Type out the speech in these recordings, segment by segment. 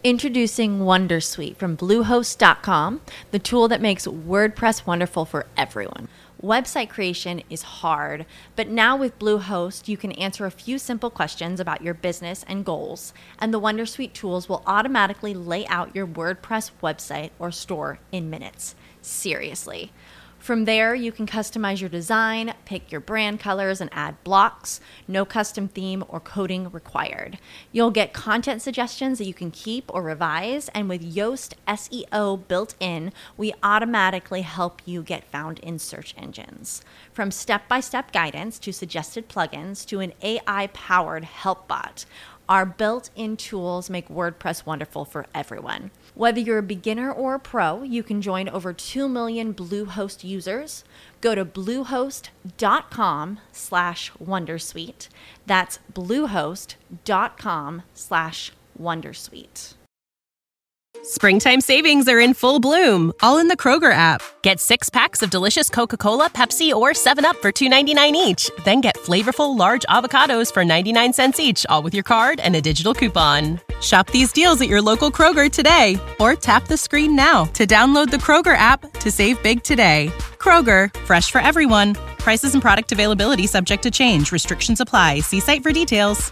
Introducing Wondersuite from Bluehost.com, the tool that makes WordPress wonderful for everyone. Website creation is hard, but now with Bluehost, you can answer a few simple questions about your business and goals, and the Wondersuite tools will automatically lay out your WordPress website or store in minutes. Seriously. From there, you can customize your design, pick your brand colors, and add blocks. No custom theme or coding required. You'll get content suggestions that you can keep or revise, and with Yoast SEO built in, we automatically help you get found in search engines. From step-by-step guidance to suggested plugins to an AI-powered help bot, our built-in tools make WordPress wonderful for everyone. Whether you're a beginner or a pro, you can join over 2 million Bluehost users. Go to bluehost.com/wondersuite. That's bluehost.com/wondersuite. Springtime savings are in full bloom, all in the Kroger app. Get 6 packs of delicious Coca-Cola, Pepsi, or 7-Up for $2.99 each. Then get flavorful large avocados for 99 cents each, all with your card and a digital coupon. Shop these deals at your local Kroger today, or tap the screen now to download the Kroger app to save big today. Kroger, fresh for everyone. Prices and product availability subject to change. Restrictions apply. See site for details.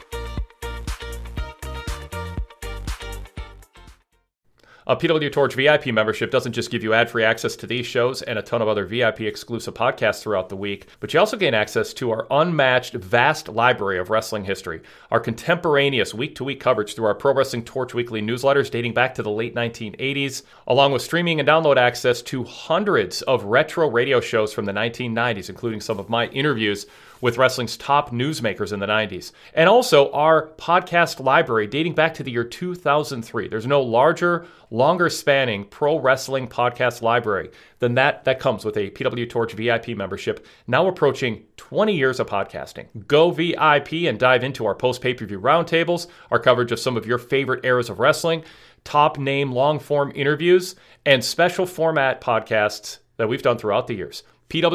A PW Torch VIP membership doesn't just give you ad-free access to these shows and a ton of other VIP exclusive podcasts throughout the week, but you also gain access to our unmatched, vast library of wrestling history, our contemporaneous week-to-week coverage through our Pro Wrestling Torch weekly newsletters dating back to the late 1980s, along with streaming and download access to hundreds of retro radio shows from the 1990s, including some of my interviews with wrestling's top newsmakers in the 90s. And also our podcast library dating back to the year 2003. There's no larger, longer spanning pro wrestling podcast library than that comes with a PW Torch VIP membership, now approaching 20 years of podcasting. Go VIP and dive into our post-pay-per-view roundtables, our coverage of some of your favorite eras of wrestling, top name long-form interviews, and special format podcasts that we've done throughout the years.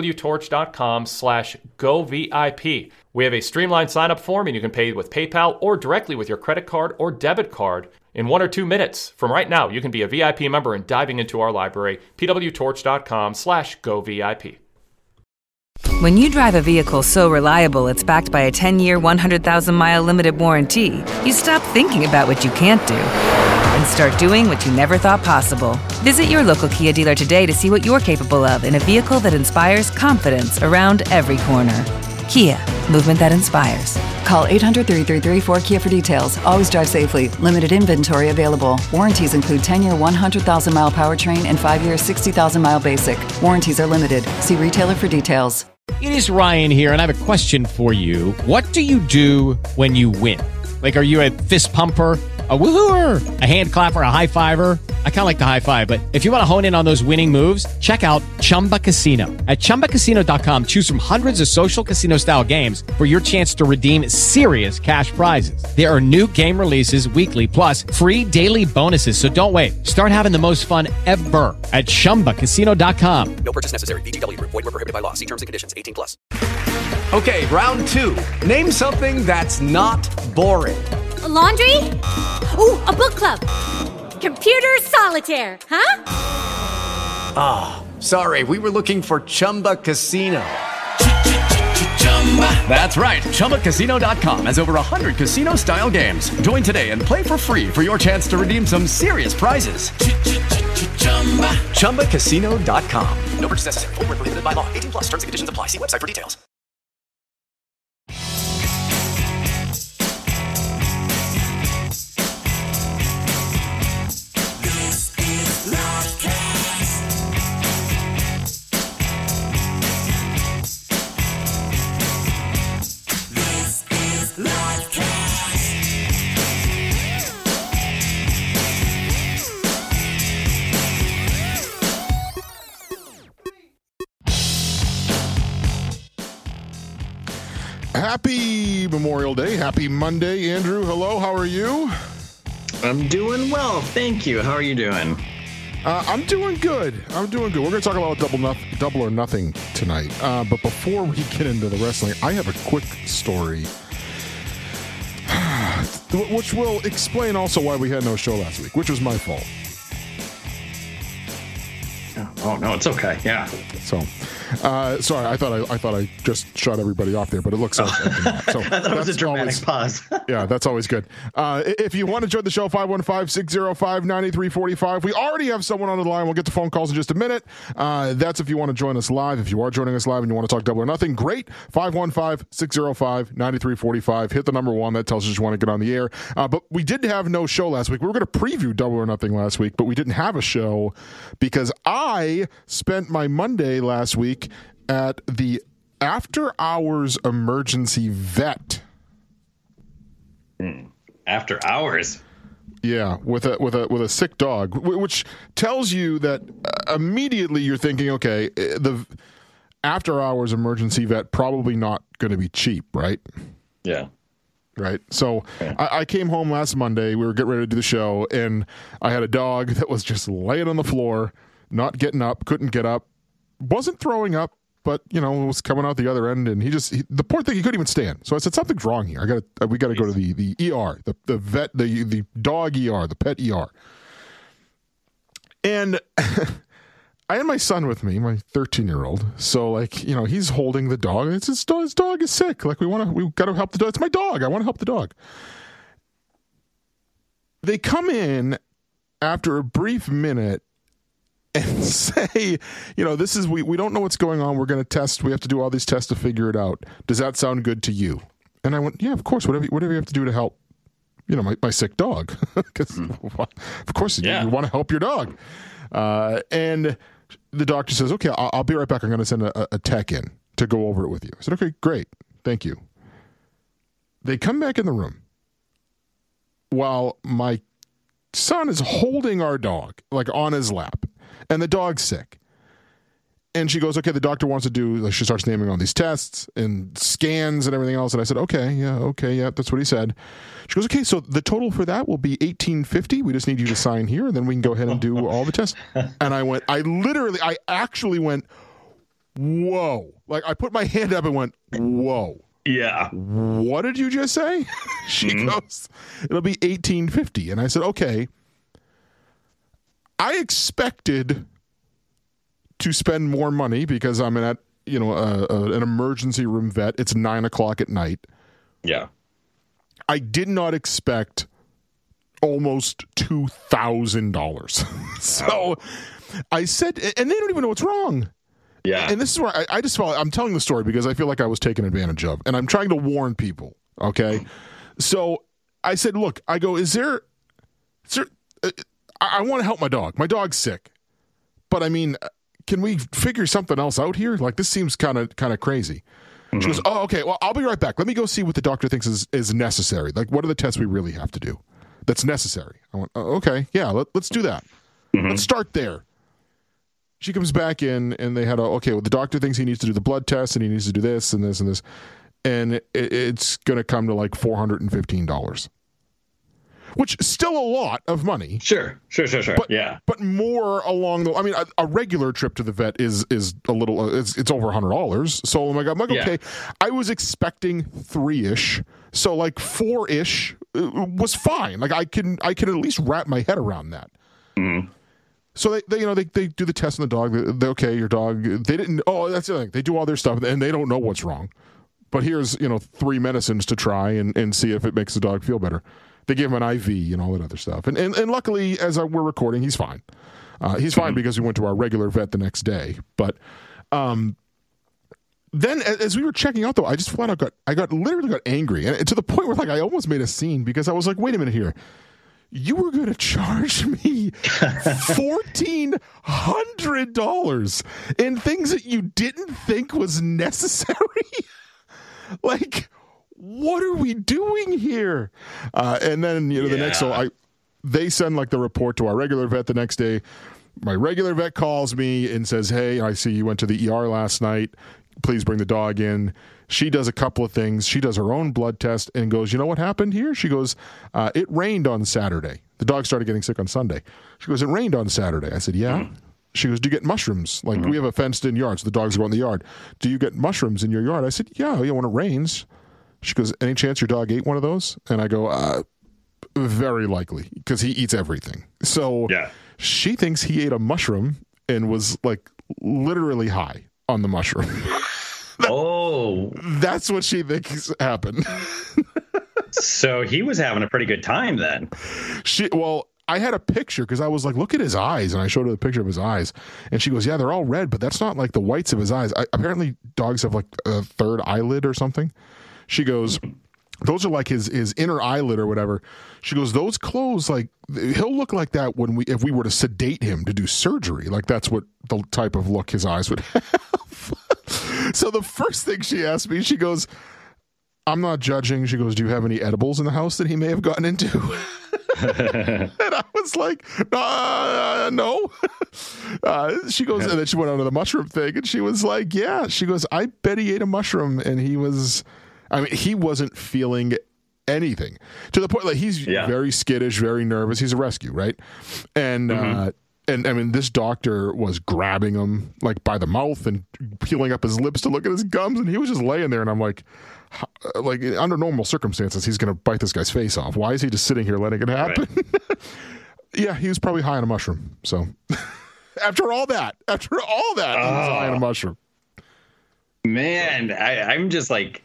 pwtorch.com/govip. We have a streamlined sign-up form, and you can pay with PayPal or directly with your credit card or debit card in 1 or 2 minutes. From right now, you can be a VIP member and diving into our library, pwtorch.com/govip. When you drive a vehicle so reliable it's backed by a 10-year, 100,000-mile limited warranty, you stop thinking about what you can't do and start doing what you never thought possible. Visit your local Kia dealer today to see what you're capable of in a vehicle that inspires confidence around every corner. Kia, movement that inspires. Call 800-333-4KIA for details. Always drive safely. Limited inventory available. Warranties include 10-year, 100,000-mile powertrain and 5-year, 60,000-mile basic. Warranties are limited. See retailer for details. It is Ryan here, and I have a question for you. What do you do when you win? Like, are you a fist pumper, a woohooer, a hand clapper, a high fiver? I kind of like the high five, but if you want to hone in on those winning moves, check out Chumba Casino. At ChumbaCasino.com, choose from hundreds of social casino-style games for your chance to redeem serious cash prizes. There are new game releases weekly, plus free daily bonuses. So don't wait. Start having the most fun ever at ChumbaCasino.com. No purchase necessary. VGW. Void where prohibited by law. See terms and conditions. 18+. Okay, round 2. Name something that's not boring. A laundry? Ooh, a book club. Computer solitaire, huh? Ah, sorry, we were looking for Chumba Casino. That's right, ChumbaCasino.com has over 100 casino-style games. Join today and play for free for your chance to redeem some serious prizes. ChumbaCasino.com. No purchase necessary. Void where prohibited by law. 18+. Terms and conditions apply. See website for details. Happy Memorial Day. Happy Monday. Andrew, hello. How are you? I'm doing well. Thank you. How are you doing? I'm doing good. We're going to talk about double or nothing tonight. But before we get into the wrestling, I have a quick story. which will explain also why we had no show last week, which was my fault. Oh no, it's okay. Yeah. So, sorry, I thought I just shut everybody off there, but it looks like not. So I thought it was a dramatic pause. Yeah, that's always good. If you want to join the show, 515-605-9345. We already have someone on the line. We'll get to phone calls in just a minute. That's if you want to join us live. If you are joining us live and you want to talk Double or Nothing, great. 515-605-9345. Hit the number 1. That tells us you want to get on the air. But we did have no show last week. We were going to preview Double or Nothing last week, but we didn't have a show because I spent my Monday last week at the After Hours Emergency Vet. After hours? Yeah, with a sick dog, which tells you that immediately you're thinking, okay, the After Hours Emergency Vet probably not going to be cheap, right? Yeah. Right. So I came home last Monday. We were getting ready to do the show, and I had a dog that was just laying on the floor, not getting up, couldn't get up, wasn't throwing up, but was coming out the other end, and the poor thing, he couldn't even stand. So I said, something's wrong here. We got to go to the ER, the vet, the dog ER, the pet ER. And I had my son with me, my 13-year-old. So he's holding the dog. It's his dog is sick. Like we got to help the dog. It's my dog. I want to help the dog. They come in after a brief minute and say, this is, we don't know what's going on. We're going to test. We have to do all these tests to figure it out. Does that sound good to you? And I went, yeah, of course. Whatever you have to do to help, my sick dog. Because of course you want to help your dog. And the doctor says, okay, I'll be right back. I'm going to send a tech in to go over it with you. I said, okay, great. Thank you. They come back in the room while my son is holding our dog, on his lap. And the dog's sick. And she goes, okay, the doctor wants to do, she starts naming all these tests and scans and everything else. And I said, okay, that's what he said. She goes, okay, so the total for that will be $1,850. We just need you to sign here, and then we can go ahead and do all the tests. And I actually went, whoa. I put my hand up and went, whoa. Yeah. What did you just say? She goes, it'll be $1,850. And I said, okay. I expected to spend more money because I'm at, an emergency room vet. It's 9:00 at night. Yeah. I did not expect almost $2,000. So I said, and they don't even know what's wrong. Yeah. And this is where I just felt, I'm telling the story because I feel like I was taken advantage of, and I'm trying to warn people. Okay. So I said, look, I go, I want to help my dog. My dog's sick. But can we figure something else out here? This seems kind of crazy. Mm-hmm. She goes, oh, okay, well, I'll be right back. Let me go see what the doctor thinks is necessary. What are the tests we really have to do that's necessary? I went, oh, okay, yeah, let's do that. Mm-hmm. Let's start there. She comes back in, and they had the doctor thinks he needs to do the blood test, and he needs to do this and this and this. And it's going to come to $415. Which is still a lot of money. Sure. But, yeah. But more along a regular trip to the vet is a little, it's over $100. So I'm like, okay, I was expecting 3-ish. So 4-ish was fine. I can at least wrap my head around that. Mm-hmm. So they do the test on the dog. Okay, your dog, they didn't, that's the thing. They do all their stuff and they don't know what's wrong. But here's, 3 medicines to try and see if it makes the dog feel better. They gave him an IV and all that other stuff. And luckily, as we're recording, he's fine. He's fine because we went to our regular vet the next day. But then as we were checking out, though, I just flat out literally got angry. And to the point where I almost made a scene because I was like, wait a minute here. You were going to charge me $1,400 in things that you didn't think was necessary? What are we doing here? And then, the next, they send the report to our regular vet the next day. My regular vet calls me and says, hey, I see you went to the ER last night. Please bring the dog in. She does a couple of things. She does her own blood test and goes, you know what happened here? She goes, it rained on Saturday. The dog started getting sick on Sunday. She goes, it rained on Saturday. I said, yeah. She goes, do you get mushrooms? We have a fenced-in yard, so the dogs go in the yard. Do you get mushrooms in your yard? I said, yeah, when it rains. She goes, any chance your dog ate one of those? And I go, very likely, because he eats everything. So she thinks he ate a mushroom and was like literally high on the mushroom. That's what she thinks happened. So he was having a pretty good time then. I had a picture because I was like, look at his eyes. And I showed her the picture of his eyes. And she goes, yeah, they're all red, but that's not like the whites of his eyes. Apparently dogs have like a third eyelid or something. She goes, those are like his inner eyelid or whatever. She goes, those close, like he'll look like that if we were to sedate him to do surgery. Like that's what the type of look his eyes would have. So the first thing she asked me, she goes, I'm not judging. She goes, do you have any edibles in the house that he may have gotten into? And I was like, no. She goes, and then she went on to the mushroom thing, and she was like, yeah. She goes, I bet he ate a mushroom, and he wasn't feeling anything, to the point like he's very skittish, very nervous. He's a rescue, right? And and I mean, this doctor was grabbing him like by the mouth and peeling up his lips to look at his gums, and he was just laying there. And I'm like under normal circumstances, he's going to bite this guy's face off. Why is he just sitting here letting it happen? Right. Yeah, he was probably high on a mushroom. So after all that, he was high on a mushroom. Man, I'm just like,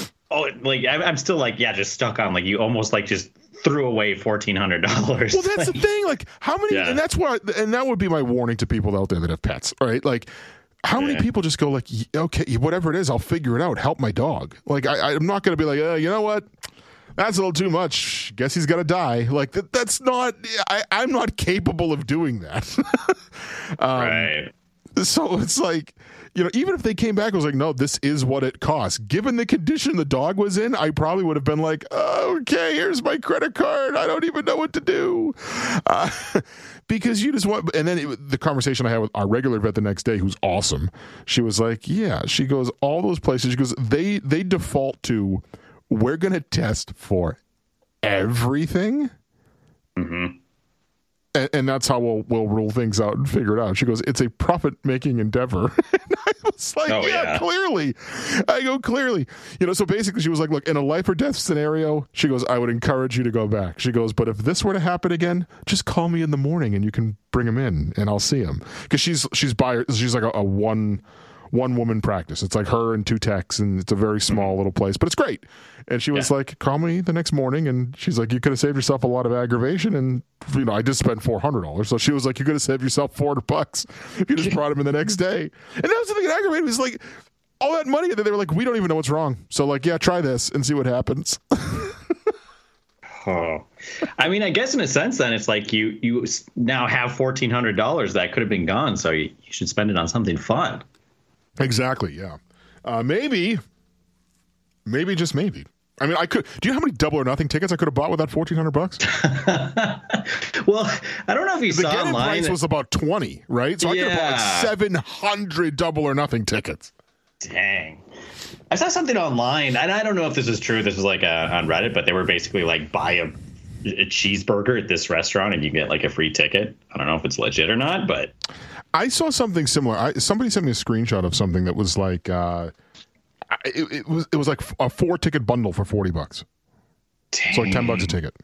I'm still like, just stuck on like you almost like just threw away $1,400. Well, that's the thing. Like, how many? Yeah. And that's why. And that would be my warning to people out there that have pets. Right? Like, how many people just go like, okay, whatever it is, I'll figure it out. Help my dog. Like, I'm not going to be like, you know what? That's a little too much. Guess he's got to die. Like that's not. I'm not capable of doing that. Right. So it's like, even if they came back and was like, no, this is what it costs. Given the condition the dog was in, I probably would have been like, okay, here's my credit card. I don't even know what to do. Because you just want, and then the conversation I had with our regular vet the next day, who's awesome, she was like, yeah, she goes, all those places, she goes, they default to, we're going to test for everything. Mm-hmm. And that's how we'll rule things out and figure it out. She goes, it's a profit-making endeavor. And I was like, clearly. I go, clearly. So basically she was like, look, in a life or death scenario, she goes, I would encourage you to go back. She goes, but if this were to happen again, just call me in the morning and you can bring him in and I'll see him. Because she's like a one-woman practice. It's like her and two techs, and it's a very small little place, but it's great. And she was like, call me the next morning, and she's like, you could have saved yourself a lot of aggravation, and I just spent $400. So she was like, you could have saved yourself $400 if you just brought him in the next day. And that was the thing that aggravated me, was like all that money, and then they were like, we don't even know what's wrong. So like, yeah, try this and see what happens. Oh, I mean, I guess in a sense, then it's like you now have $1,400 that could have been gone, so you should spend it on something fun. Exactly. Yeah. Maybe, just maybe. I mean, I could. Do you know how many Double or Nothing tickets I could have bought with that $1,400? Well, I don't know if you saw online. The get-in price was about 20, right? So I could have bought like 700 Double or Nothing tickets. Dang. I saw something online, and I don't know if this is true. This was like on Reddit, but they were basically like, buy a cheeseburger at this restaurant and you get like a free ticket. I don't know if it's legit or not, but I saw something similar. Somebody sent me a screenshot of something that was like, it was like a 4-ticket bundle for $40. Dang. So like $10 a ticket.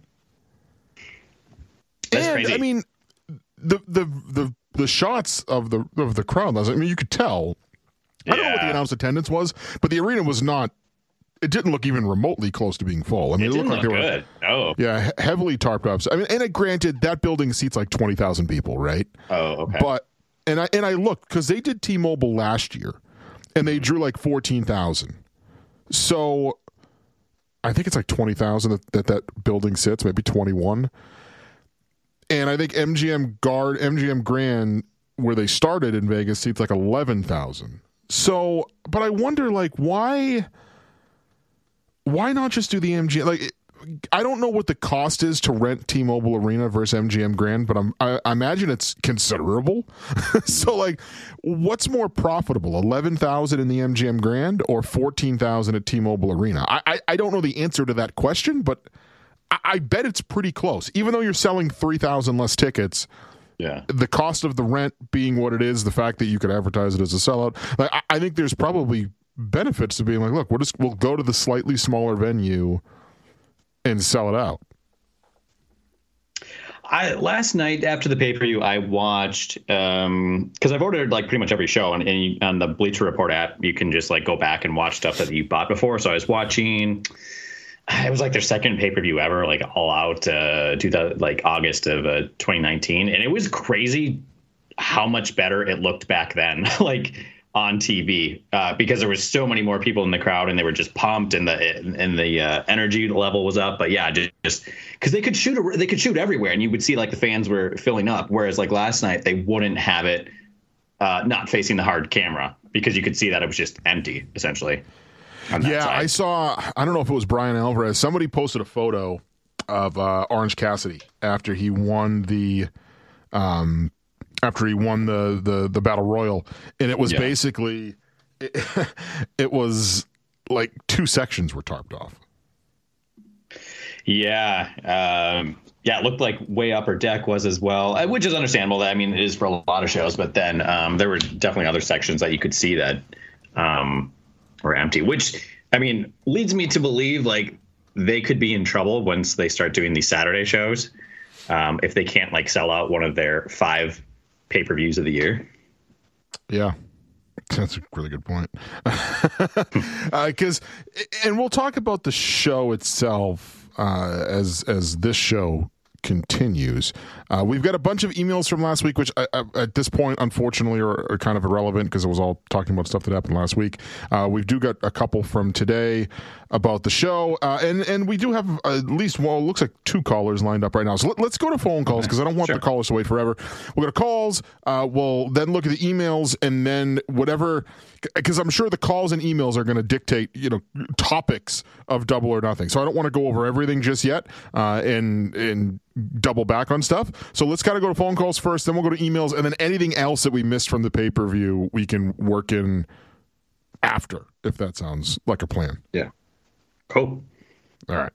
That's crazy. I mean, the shots of the crowd. I mean, you could tell. I don't know what the announced attendance was, but the arena was not. It didn't look even remotely close to being full. I mean, it looked like they were good. Heavily tarped up. I mean, and granted, that building seats like 20,000 people, right? Oh, okay. But and I looked because they did T-Mobile last year, and they drew like 14,000. So I think it's like 20,000 that building sits, maybe 21. And I think MGM Grand, where they started in Vegas, seats like 11,000. So, but I wonder, like, why not just do the MGM? Like, I don't know what the cost is to rent T-Mobile Arena versus MGM Grand, but I imagine it's considerable. So, like, what's more profitable, 11,000 in the MGM Grand or 14,000 at T-Mobile Arena? I don't know the answer to that question, but I bet it's pretty close. Even though you're selling 3,000 less tickets. Yeah, the cost of the rent being what it is, the fact that you could advertise it as a sellout. Like, I think there's probably benefits to being like, look, we'll go to the slightly smaller venue and sell it out. last night after the pay-per-view, I watched because I've ordered like pretty much every show, and on the Bleacher Report app, you can just like go back and watch stuff that you bought before. So I was watching. It was like their second pay-per-view ever, like All Out, August of 2019, and it was crazy how much better it looked back then, like on TV, because there was so many more people in the crowd, and they were just pumped, and the energy level was up. But yeah, just because they could shoot everywhere, and you would see like the fans were filling up. Whereas like last night, they wouldn't have it not facing the hard camera, because you could see that it was just empty essentially. Yeah, side. I saw, I don't know if it was Brian Alvarez, somebody posted a photo of Orange Cassidy after he won the Battle Royal, and it was basically it was like two sections were tarped off. Yeah. It looked like Way Upper Deck was as well, which is understandable. I mean, it is for a lot of shows, but then there were definitely other sections that you could see that were empty, which, I mean, leads me to believe like they could be in trouble once they start doing these Saturday shows, if they can't like sell out one of their 5 pay-per-views of the year. Yeah, that's a really good point. And we'll talk about the show itself as this show continues. We've got a bunch of emails from last week, which at this point, unfortunately, are kind of irrelevant because it was all talking about stuff that happened last week. We do got a couple from today about the show, and we do have at least, well, it looks like 2 callers lined up right now. So let's go to phone calls because I don't want the callers to wait forever. We'll go to calls. We'll then look at the emails, and then whatever, because I'm sure the calls and emails are going to dictate, topics of Double or Nothing. So I don't want to go over everything just yet, and double back on stuff. So let's kind of go to phone calls first, then we'll go to emails, and then anything else that we missed from the pay-per-view we can work in after, if that sounds like a plan. Yeah. Cool. All right.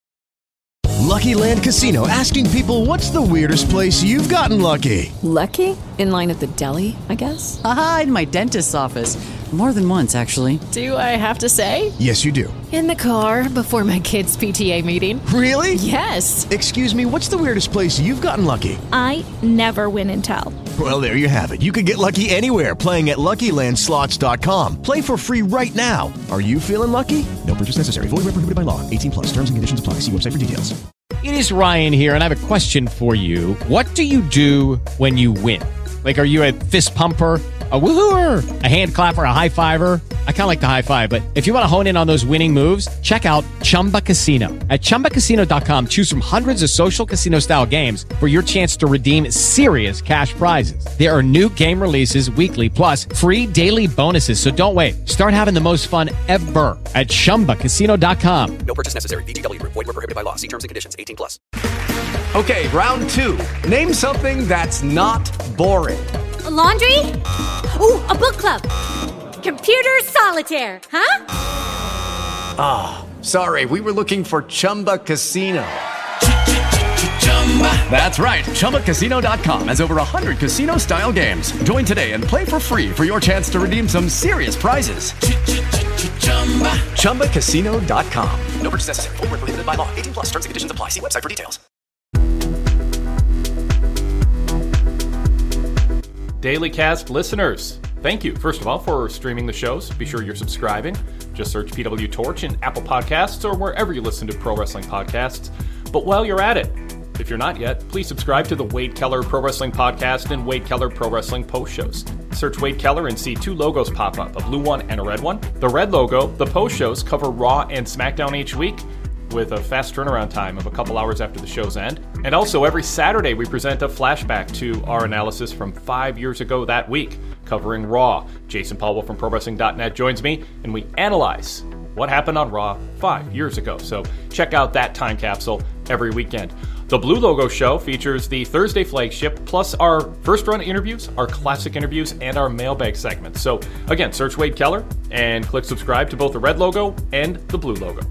Lucky Land Casino, asking people, what's the weirdest place you've gotten lucky? Lucky? In line at the deli, I guess? Aha, in my dentist's office. More than once, actually. Do I have to say? Yes, you do. In the car before my kids' PTA meeting. Really? Yes. Excuse me, what's the weirdest place you've gotten lucky? I never win and tell. Well, there you have it. You can get lucky anywhere, playing at LuckyLandSlots.com. Play for free right now. Are you feeling lucky? No purchase necessary. Void where prohibited by law. 18+. Terms and conditions apply. See website for details. It is Ryan here, and I have a question for you. What do you do when you win? Like, are you a fist pumper, a woohooer, a hand clapper, a high fiver? I kind of like the high five, but if you want to hone in on those winning moves, check out Chumba Casino. At ChumbaCasino.com, choose from hundreds of social casino-style games for your chance to redeem serious cash prizes. There are new game releases weekly, plus free daily bonuses, so don't wait. Start having the most fun ever at ChumbaCasino.com. No purchase necessary. VGW. Void where prohibited by law. See terms and conditions. 18+. Okay, round 2. Name something that's not boring. A laundry? Ooh, a book club. Computer solitaire, huh? Ah, sorry, we were looking for Chumba Casino. That's right, ChumbaCasino.com has over 100 casino-style games. Join today and play for free for your chance to redeem some serious prizes. ChumbaCasino.com. No purchase necessary. Void where prohibited by law. 18+. Terms and conditions apply. See website for details. Daily Cast listeners, thank you, first of all, for streaming the shows. Be sure you're subscribing. Just search PW Torch in Apple Podcasts or wherever you listen to pro wrestling podcasts. But while you're at it, if you're not yet, please subscribe to the Wade Keller Pro Wrestling Podcast and Wade Keller Pro Wrestling Post Shows. Search Wade Keller and see 2 logos pop up, a blue one and a red one. The red logo, the post shows, cover Raw and SmackDown each week, with a fast turnaround time of a couple hours after the show's end. And also, every Saturday we present a flashback to our analysis from 5 years ago that week, covering Raw. Jason Paulwell from ProWrestling.net joins me, and we analyze what happened on Raw 5 years ago. So check out that time capsule every weekend. The Blue Logo Show features the Thursday flagship, plus our first-run interviews, our classic interviews, and our mailbag segments. So again, search Wade Keller and click subscribe to both the red logo and the blue logo.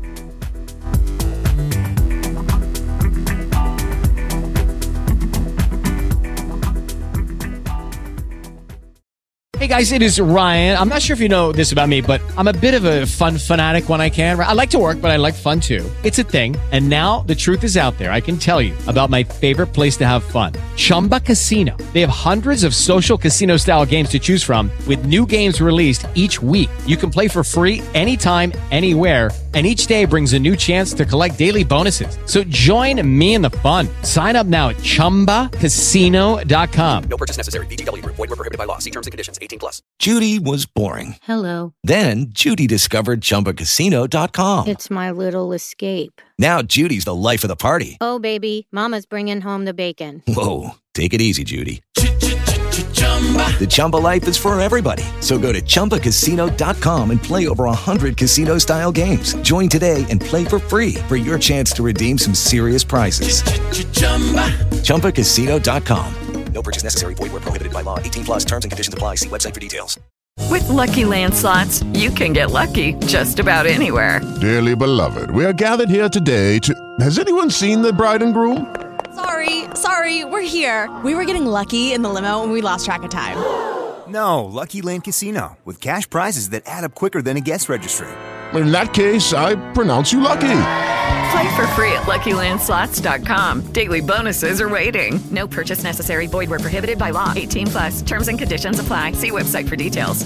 Hey guys, it is Ryan. I'm not sure if you know this about me, but I'm a bit of a fun fanatic when I can. I like to work, but I like fun too. It's a thing. And now the truth is out there. I can tell you about my favorite place to have fun. Chumba Casino. They have hundreds of social casino style games to choose from with new games released each week. You can play for free anytime, anywhere. And each day brings a new chance to collect daily bonuses. So join me in the fun. Sign up now at ChumbaCasino.com. No purchase necessary. VGW Group. Void where prohibited by law. See terms and conditions. 18+. Judy was boring. Hello. Then Judy discovered ChumbaCasino.com. It's my little escape. Now Judy's the life of the party. Oh, baby, mama's bringing home the bacon. Whoa, take it easy, Judy. The Chumba life is for everybody. So go to ChumbaCasino.com and play over 100 casino-style games. Join today and play for free for your chance to redeem some serious prizes. ChumbaCasino.com. No purchase necessary. Void where prohibited by law. 18+. Terms and conditions apply. See website for details. With Lucky Land Slots, you can get lucky just about anywhere. Dearly beloved, we are gathered here today to... Has anyone seen the bride and groom? Sorry, we're here. We were getting lucky in the limo and we lost track of time. No, Lucky Land Casino, with cash prizes that add up quicker than a guest registry. In that case, I pronounce you lucky. Play for free at LuckyLandSlots.com. Daily bonuses are waiting. No purchase necessary. Void where prohibited by law. 18+. Terms and conditions apply. See website for details.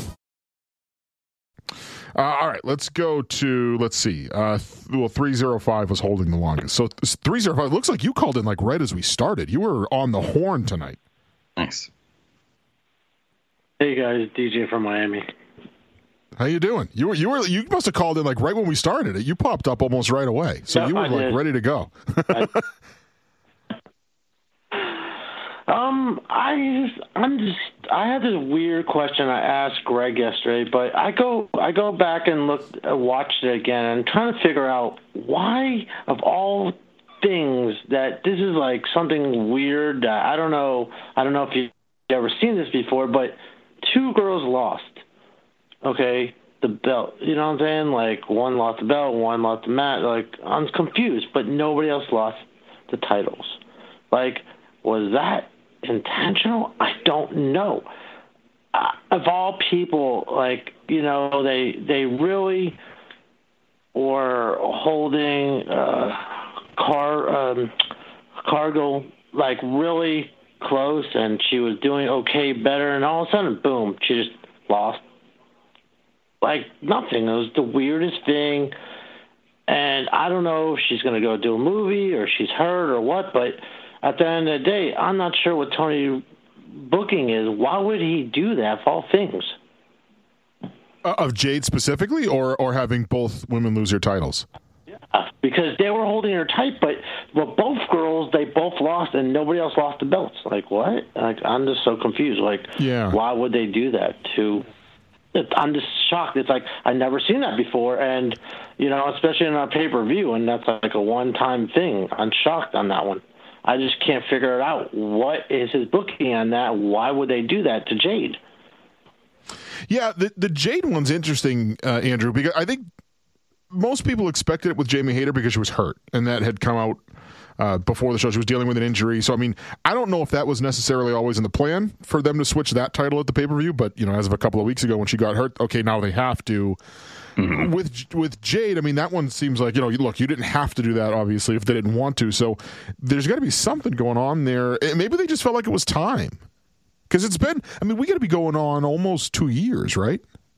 All right, let's go to, let's see. 305 was holding the longest. So 305, looks like you called in like right as we started. You were on the horn tonight. Nice. Hey guys, DJ from Miami. How you doing? You must have called in like right when we started it. You popped up almost right away. So yeah, you were like ready to go. I had this weird question I asked Greg yesterday, but I go back and watched it again, and I'm trying to figure out why, of all things, that this is like something weird that I don't know if you've ever seen this before, but two girls lost. Okay, the belt. You know what I'm saying? Like one lost the belt, one lost the mat. Like I'm confused, but nobody else lost the titles. Like, was that intentional? I don't know. Of all people, like, you know, they really were holding Cargill like really close, and she was doing okay, better, and all of a sudden, boom, she just lost. Like nothing. It was the weirdest thing, and I don't know if she's going to go do a movie or she's hurt or what, but at the end of the day, I'm not sure what Tony booking is. Why would he do that of all things? Of Jade specifically, or having both women lose their titles? Yeah, because they were holding her tight, but both girls, they both lost, and nobody else lost the belts. Like, what? Like, I'm just so confused. Like, why would they do that to... I'm just shocked. It's like I've never seen that before, and you know, especially in a pay-per-view, and that's like a one-time thing. I'm shocked on that one. I just can't figure it out. What is his booking on that? Why would they do that to Jade? Yeah, the Jade one's interesting, Andrew, because I think most people expected it with Jamie Hayter because she was hurt, and that had come out before the show. She was dealing with an injury. So, I mean, I don't know if that was necessarily always in the plan for them to switch that title at the pay-per-view, but, you know, as of a couple of weeks ago when she got hurt, okay, now they have to. Mm-hmm. With Jade, I mean, that one seems like, you know, look, you didn't have to do that, obviously, if they didn't want to. So there's got to be something going on there. Maybe they just felt like it was time. Because it's been, I mean, we got to be going on almost 2 years, right?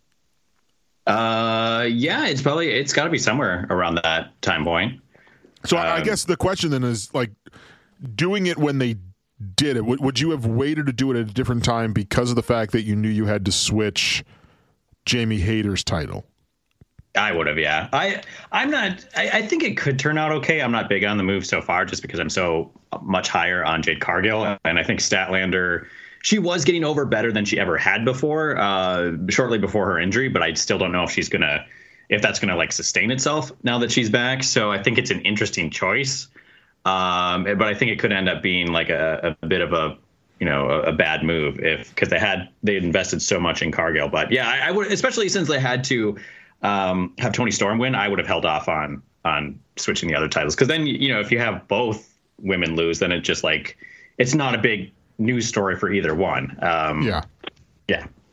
Yeah, it's got to be somewhere around that time point. So I guess the question then is, like, doing it when they did it, would you have waited to do it at a different time because of the fact that you knew you had to switch Jamie Hayter's title? I would have, yeah. I think it could turn out okay. I'm not big on the move so far just because I'm so much higher on Jade Cargill. And I think Statlander, she was getting over better than she ever had before, shortly before her injury, but I still don't know if that's going to like sustain itself now that she's back. So I think it's an interesting choice. But I think it could end up being like a bit of a bad move because they invested so much in Cargill. But yeah, I would, especially since they had to have Toni Storm win, I would have held off on switching the other titles. Cause then, you know, if you have both women lose, then it just like, it's not a big news story for either one. Yeah.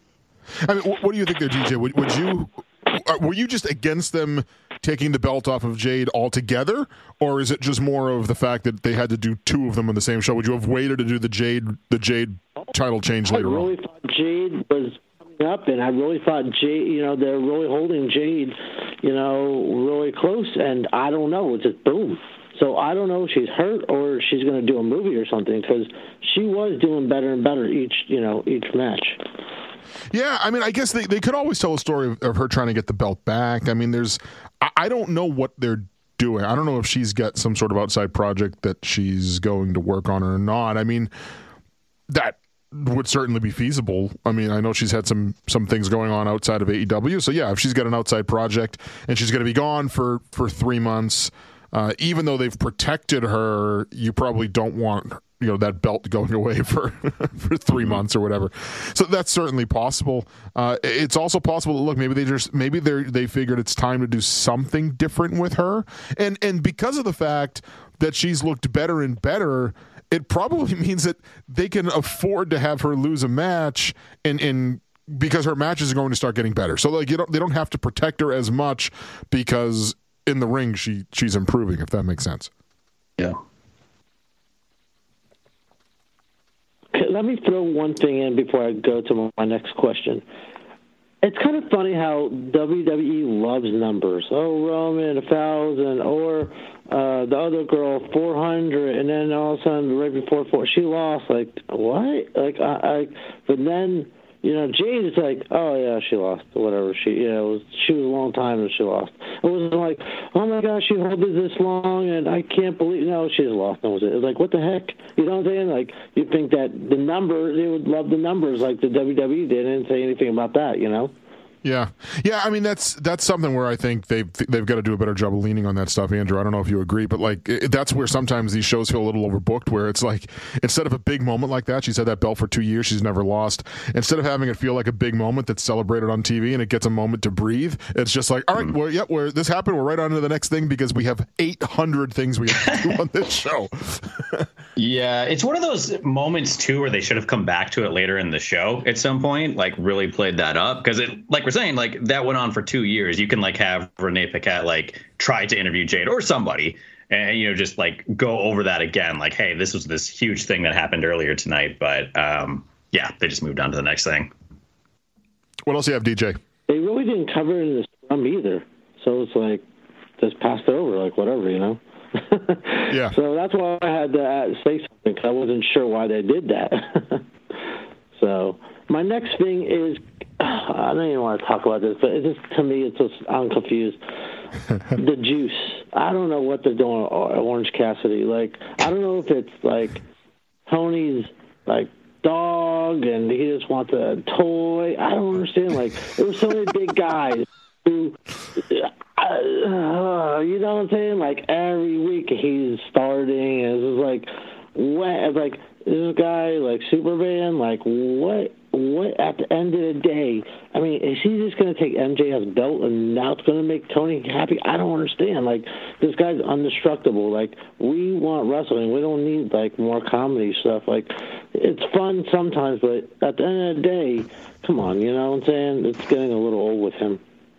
I mean, what do you think there, DJ? Would you? Were you just against them taking the belt off of Jade altogether, or is it just more of the fact that they had to do two of them on the same show? Would you have waited to do the Jade title change later on? I really thought Jade was coming up, and I really thought Jade, they're really holding Jade, really close, and I don't know, it's just boom. So I don't know if she's hurt or she's going to do a movie or something, because she was doing better and better each match. Yeah, I mean, I guess they could always tell a story of her trying to get the belt back. I mean, I don't know what they're doing. I don't know if she's got some sort of outside project that she's going to work on or not. I mean, that would certainly be feasible. I mean, I know she's had some things going on outside of AEW. So, yeah, if she's got an outside project and she's going to be gone for 3 months, even though they've protected her, you probably don't want that belt going away for 3 months or whatever. So that's certainly possible. It's also possible that, look, maybe they figured it's time to do something different with her, and because of the fact that she's looked better and better, it probably means that they can afford to have her lose a match and because her matches are going to start getting better. So like they don't have to protect her as much because in the ring she's improving, if that makes sense. Yeah. Let me throw one thing in before I go to my next question. It's kind of funny how WWE loves numbers. Oh, Roman, 1,000, or the other girl, 400, and then all of a sudden, right before 4, she lost. Like, what? Like, but then, Jade is like, oh, yeah, she lost, or whatever. She was a long time and she lost. It wasn't like, oh, my gosh, she held it this long, and I can't believe, no, she just lost. It was like, what the heck? You know what I'm saying? Like, you think that the numbers, they would love the numbers like the WWE did and say anything about that, Yeah. I mean, that's something where I think they've got to do a better job of leaning on that stuff, Andrew. I don't know if you agree, but like that's where sometimes these shows feel a little overbooked. Where it's like instead of a big moment like that, she's had that belt for 2 years, she's never lost. Instead of having it feel like a big moment that's celebrated on TV and it gets a moment to breathe, it's just like, all right, this happened. We're right on to the next thing because we have 800 things we have to do on this show. Yeah, it's one of those moments too where they should have come back to it later in the show at some point, like really played that up, because it, like we're saying, like that went on for 2 years. You can like have Renee Paquette like try to interview Jade or somebody and just like go over that again, like, hey, this was this huge thing that happened earlier tonight, but yeah, they just moved on to the next thing. What else do you have, DJ? They really didn't cover it in the scrum either, so it's like just passed over, like whatever, Yeah. So that's why I had to say something, because I wasn't sure why they did that. So my next thing is, I don't even want to talk about this, but it's just, to me, I'm confused. The juice. I don't know what they're doing at Orange Cassidy. Like, I don't know if it's like Tony's like dog and he just wants a toy. I don't understand. Like, there were so many big guys who, you know what I'm saying? Like, every week he's starting, and it's just like, what? Like, this guy, like Superman, like, what at the end of the day? I mean, is he just going to take MJF's belt and now it's going to make Tony happy? I don't understand. Like, this guy's indestructible. Like, we want wrestling. We don't need, like, more comedy stuff. Like, it's fun sometimes, but at the end of the day, come on, you know what I'm saying? It's getting a little old with him.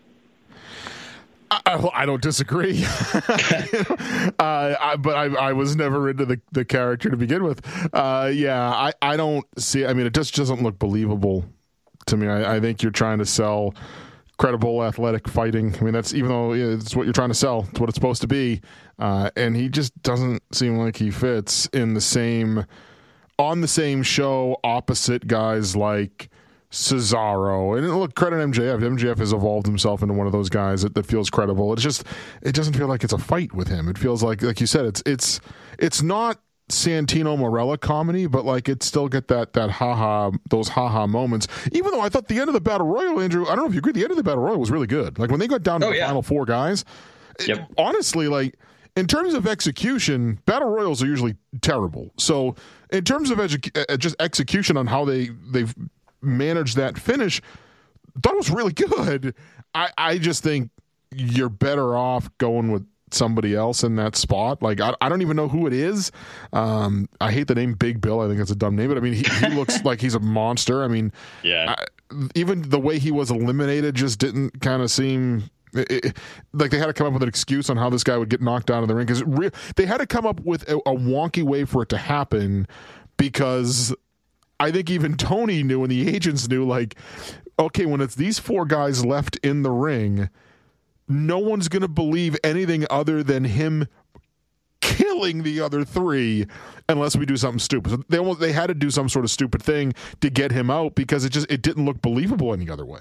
I don't disagree, but I was never into the character to begin with. I don't see. I mean, it just doesn't look believable to me. I think you're trying to sell credible athletic fighting. I mean, that's, even though it's what you're trying to sell, it's what it's supposed to be. And he just doesn't seem like he fits on the same show opposite guys like Cesaro. And look, credit MJF. MJF has evolved himself into one of those guys that feels credible. It doesn't feel like it's a fight with him. It feels like you said, it's not Santino Marella comedy, but like it still get those haha moments. Even though I thought the end of the Battle Royal, Andrew, I don't know if you agree, the end of the Battle Royal was really good. Like when they got down to the final four guys, honestly, like in terms of execution, Battle Royals are usually terrible. So in terms of just execution on how they've managed that finish, that was really good. I just think you're better off going with somebody else in that spot. Like I don't even know who it is. I hate the name Big Bill. I think it's a dumb name, but I mean he looks like he's a monster. I mean, even the way he was eliminated just didn't kind of seem like they had to come up with an excuse on how this guy would get knocked out of the ring, because they had to come up with a wonky way for it to happen, because I think even Tony knew and the agents knew, like, okay, when it's these 4 guys left in the ring, no one's going to believe anything other than him killing the other 3 unless we do something stupid. So they had to do some sort of stupid thing to get him out, because it didn't look believable any other way.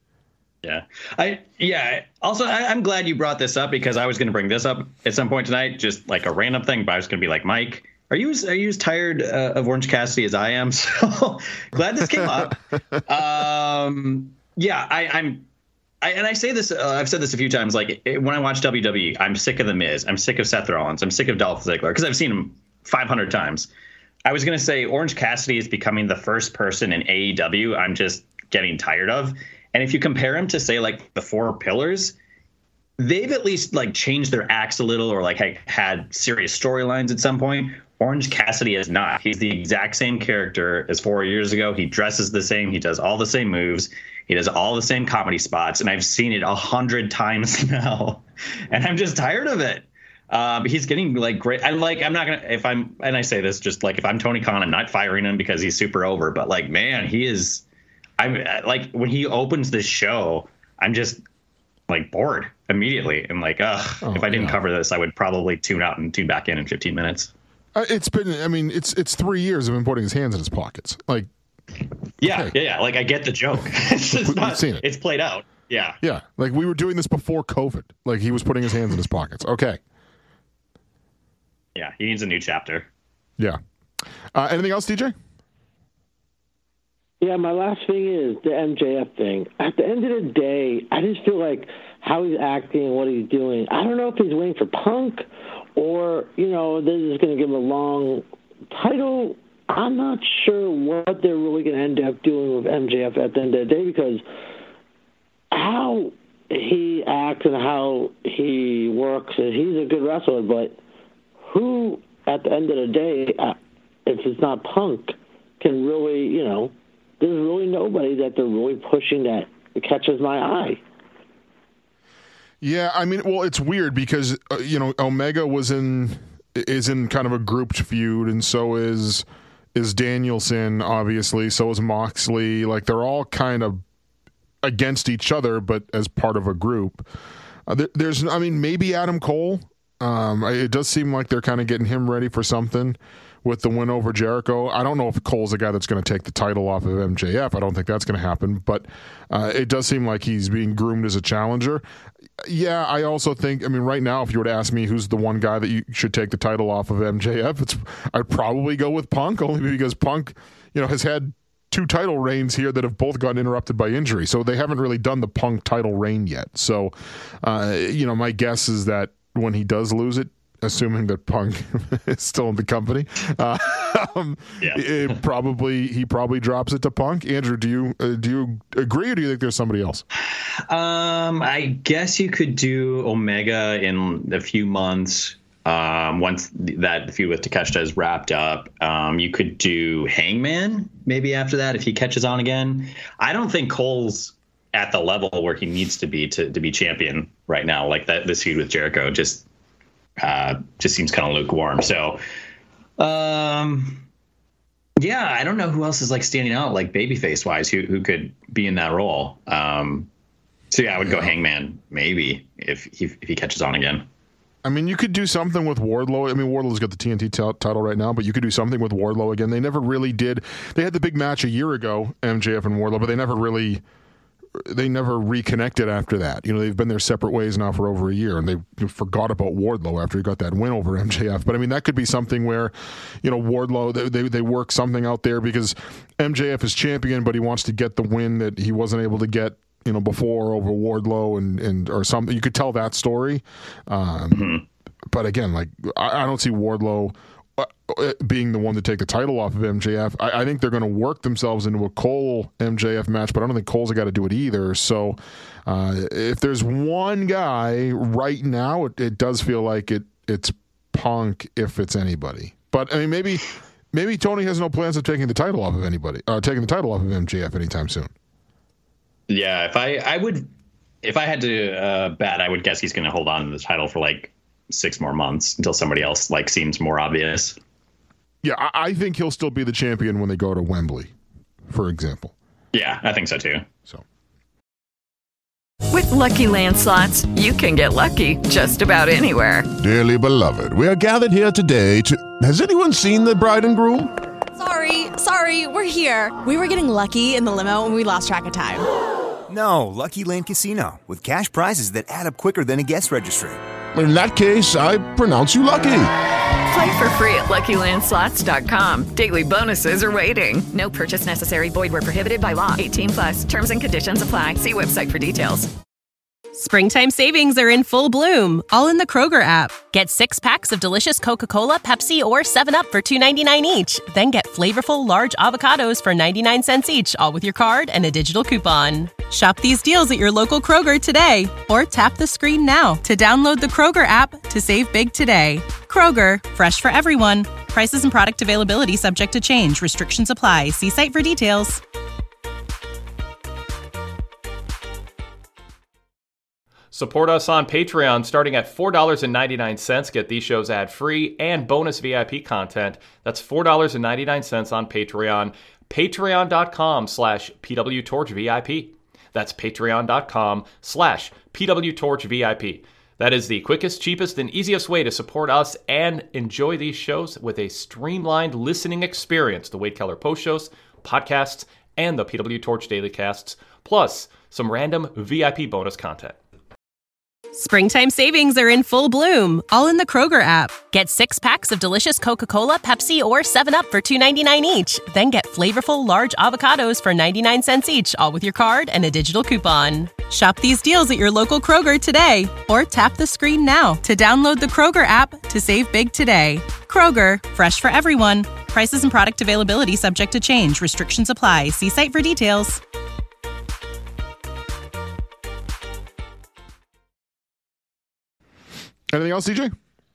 Yeah. Also, I'm glad you brought this up, because I was going to bring this up at some point tonight, just like a random thing, but I was going to be like, Mike, are you as tired of Orange Cassidy as I am? So glad this came up. Yeah, I say this, I've said this a few times, like when I watch WWE, I'm sick of The Miz. I'm sick of Seth Rollins. I'm sick of Dolph Ziggler, because I've seen him 500 times. I was going to say Orange Cassidy is becoming the first person in AEW I'm just getting tired of. And if you compare him to, say, like the 4 Pillars, they've at least like changed their acts a little, or like had serious storylines at some point. Orange Cassidy is not. He's the exact same character as 4 years ago. He dresses the same. He does all the same moves. He does all the same comedy spots. And I've seen it 100 times now. And I'm just tired of it. But he's getting like great. I'm not going to, and I say this just like, if I'm Tony Khan, I'm not firing him because he's super over. But like, man, he is. I'm like, when he opens this show, I'm just like bored immediately. And like, if I didn't cover this, I would probably tune out and tune back in 15 minutes. It's 3 years of him putting his hands in his pockets. Like, yeah. Like, I get the joke. We've seen it. It's played out. Yeah. Yeah. Like, we were doing this before COVID. Like, he was putting his hands in his pockets. Okay. Yeah. He needs a new chapter. Yeah. Anything else, DJ? Yeah, my last thing is the MJF thing. At the end of the day, I just feel like how he's acting and what he's doing, I don't know if he's waiting for Punk or, they're just going to give him a long title. I'm not sure what they're really going to end up doing with MJF at the end of the day, because how he acts and how he works, and he's a good wrestler, but who, at the end of the day, if it's not Punk, can really, there's really nobody that they're really pushing that catches my eye. Yeah, it's weird because Omega is in kind of a grouped feud, and so is Danielson, obviously. So is Moxley. Like, they're all kind of against each other, but as part of a group. There's maybe Adam Cole. It does seem like they're kind of getting him ready for something with the win over Jericho. I don't know if Cole's a guy that's going to take the title off of MJF. I don't think that's going to happen, but it does seem like he's being groomed as a challenger. Yeah, I also think, right now, if you were to ask me who's the one guy that you should take the title off of MJF, I'd probably go with Punk, only because Punk, has had 2 title reigns here that have both gotten interrupted by injury. So they haven't really done the Punk title reign yet. So, my guess is that when he does lose it, assuming that Punk is still in the company, he probably drops it to Punk. Andrew, do you agree, or do you think there's somebody else? I guess you could do Omega in a few months. Once that feud with Takeshita is wrapped up, you could do Hangman maybe after that if he catches on again. I don't think Cole's at the level where he needs to be champion right now. Like this feud with Jericho just seems kind of lukewarm. So, I don't know who else is like standing out, like babyface wise, who could be in that role. I would go Hangman maybe if he catches on again. You could do something with Wardlow. Wardlow's got the TNT title right now, but you could do something with Wardlow again. They never really did. They had the big match a year ago, MJF and Wardlow, but they never reconnected after that. They've been their separate ways now for over a year, and they forgot about Wardlow after he got that win over MJF. But that could be something where, Wardlow, they work something out there, because MJF is champion, but he wants to get the win that he wasn't able to get, before over Wardlow and or something. You could tell that story. But again, like, I don't see Wardlow being the one to take the title off of MJF. I think they're going to work themselves into a Cole MJF match, but I don't think Cole's got to do it either. So if there's one guy right now, it does feel like it's Punk if it's anybody. But maybe Tony has no plans of taking the title off of MJF anytime soon. Yeah, if I had to bet, I would guess he's going to hold on to the title for like 6 more months until somebody else like seems more obvious. Yeah, I think he'll still be the champion when they go to Wembley, for example. Yeah, I think so too. So, With Lucky Land Slots, you can get lucky just about anywhere. Dearly beloved, we are gathered here today to... Has anyone seen the bride and groom? Sorry, we're here. We were getting lucky in the limo and we lost track of time. No, Lucky Land Casino, with cash prizes that add up quicker than a guest registry. In that case, I pronounce you lucky. Play for free at LuckyLandSlots.com. Daily bonuses are waiting. No purchase necessary. Void where prohibited by law. 18+. Terms and conditions apply. See website for details. Springtime savings are in full bloom, all in the Kroger app. Get 6 packs of delicious Coca-Cola, Pepsi, or 7-Up for $2.99 each. Then get flavorful large avocados for 99 cents each, all with your card and a digital coupon. Shop these deals at your local Kroger today, or tap the screen now to download the Kroger app to save big today. Kroger, fresh for everyone. Prices and product availability subject to change. Restrictions apply. See site for details. Support us on Patreon starting at $4.99. Get these shows ad-free and bonus VIP content. That's $4.99 on Patreon. Patreon.com/PWTorchVIP. That's Patreon.com/PWTorchVIP. That is the quickest, cheapest, and easiest way to support us and enjoy these shows with a streamlined listening experience. The Wade Keller Post shows, podcasts, and the PW Torch Daily Casts, plus some random VIP bonus content. Springtime savings are in full bloom, all in the Kroger app. Get 6 packs of delicious Coca-Cola, Pepsi, or 7-Up for $2.99 each. Then get flavorful large avocados for 99 cents each, all with your card and a digital coupon. Shop these deals at your local Kroger today, or tap the screen now to download the Kroger app to save big today. Kroger, fresh for everyone. Prices and product availability subject to change. Restrictions apply. See site for details. Anything else, CJ?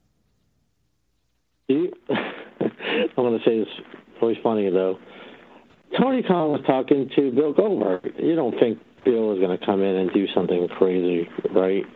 I'm going to say this. It's always funny, though. Tony Khan was talking to Bill Goldberg. You don't think Bill is going to come in and do something crazy, right?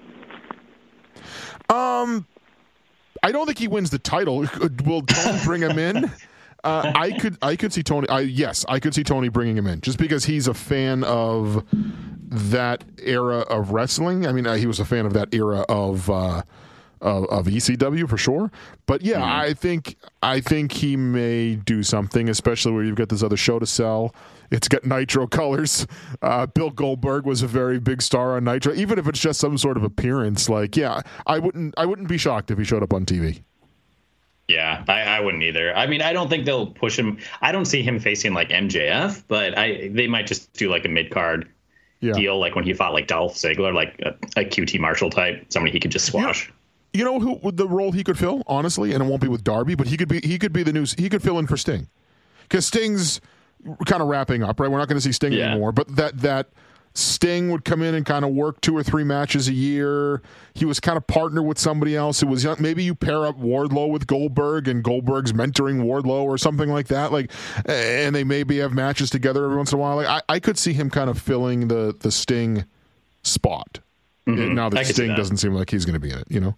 I don't think he wins the title. Will Tony bring him in? I could see Tony. Yes, I could see Tony bringing him in just because he's a fan of that era of wrestling. I mean, he was a fan of that era of ECW for sure. But yeah, I think he may do something, especially where you've got this other show to sell. It's got Nitro colors. Bill Goldberg was a very big star on Nitro, even if it's just some sort of appearance. Like, yeah, I wouldn't be shocked if he showed up on TV. Yeah, I wouldn't either. I mean, I don't think they'll push him. I don't see him facing like MJF, but they might just do like a mid-card deal, like when he fought like Dolph Ziggler, like a QT Marshall type, somebody he could just squash. You know who the role he could fill, honestly, and it won't be with Darby, but he could be the news. He could fill in for Sting, because Sting's kind of wrapping up, right? We're not going to see Sting anymore, but that Sting would come in and kind of work 2 or 3 matches a year. He was kind of partnered with somebody else. It was maybe you pair up Wardlow with Goldberg, and Goldberg's mentoring Wardlow or something like that. Like, and they maybe have matches together every once in a while. Like, I could see him kind of filling the Sting spot. Mm-hmm. Now that Sting doesn't seem like he's going to be in it, you know.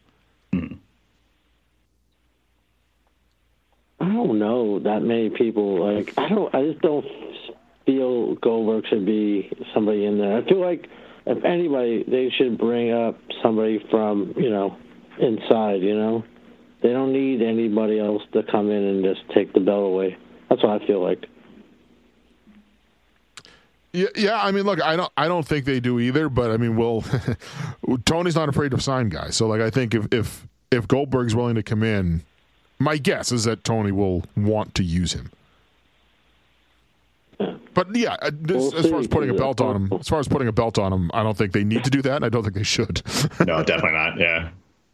I don't know that many people. Like, I just don't feel Goldberg should be somebody in there. I feel like if anybody, they should bring up somebody from, inside, They don't need anybody else to come in and just take the belt away. That's what I feel like. Yeah. I mean, look, I don't think they do either. But I mean, Tony's not afraid to sign guys. So, like, I think if Goldberg's willing to come in, my guess is that Tony will want to use him. But yeah, as far as putting a belt on him, I don't think they need to do that. And I don't think they should. No, definitely not. Yeah.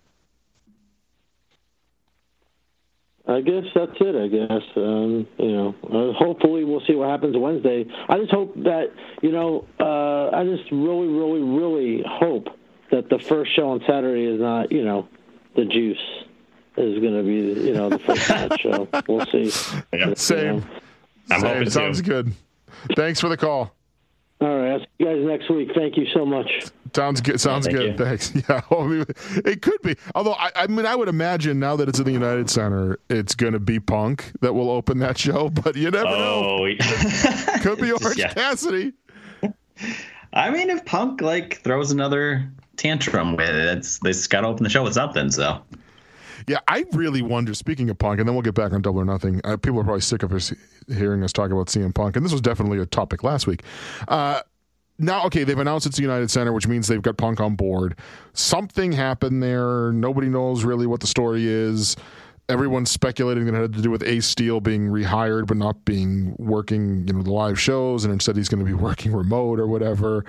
I guess that's it. Hopefully we'll see what happens Wednesday. I just hope that, I just really, really, really hope that the first show on Saturday is not, the Juice is going to be, the first match. So we'll see. Yeah. Same. I'm hoping sounds good. Thanks for the call. All right, I'll see you guys next week. Thank you so much. Sounds good. Sounds good. Thanks. Yeah, I mean, it could be. Although, I mean, I would imagine now that it's in the United Center, it's going to be Punk that will open that show. But you never know. Could be Orange Cassidy. I mean, if Punk throws another tantrum with it, they just got to open the show with something. So. Yeah, I really wonder, speaking of Punk, and then we'll get back on Double or Nothing. People are probably sick of us hearing us talk about CM Punk, and this was definitely a topic last week. Now, okay, they've announced it's the United Center, which means they've got Punk on board. Something happened there. Nobody knows really what the story is. Everyone's speculating that it had to do with Ace Steel being rehired but not being working, the live shows, and instead he's going to be working remote or whatever.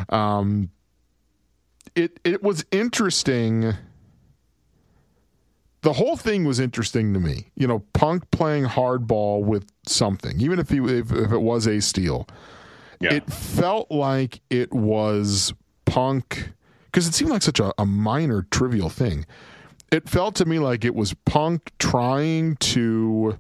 It was interesting. The whole thing was interesting to me. Punk playing hardball with something, even if it was Ace Steel. Yeah. It felt like it was Punk, because it seemed like such a minor, trivial thing. It felt to me like it was Punk trying to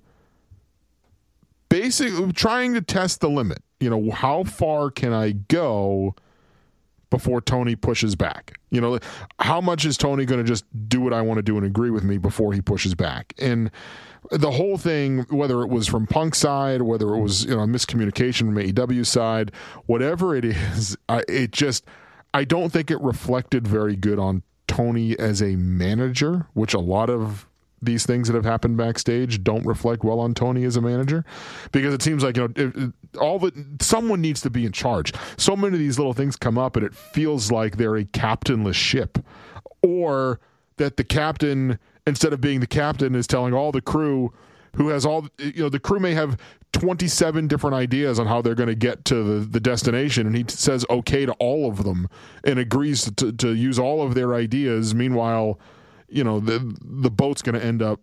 test the limit. How far can I go before Tony pushes back? How much is Tony going to just do what I want to do and agree with me before he pushes back? And the whole thing, whether it was from Punk's side, whether it was miscommunication from AEW's side, whatever it is, I don't think it reflected very good on Tony as a manager, which a lot of these things that have happened backstage don't reflect well on Tony as a manager, because it seems like someone needs to be in charge. So many of these little things come up, and it feels like they're a captainless ship, or that the captain, instead of being the captain, is telling all the crew, who has all the crew may have 27 different ideas on how they're going to get to the destination, and he says okay to all of them and agrees to use all of their ideas. Meanwhile, the boat's going to end up,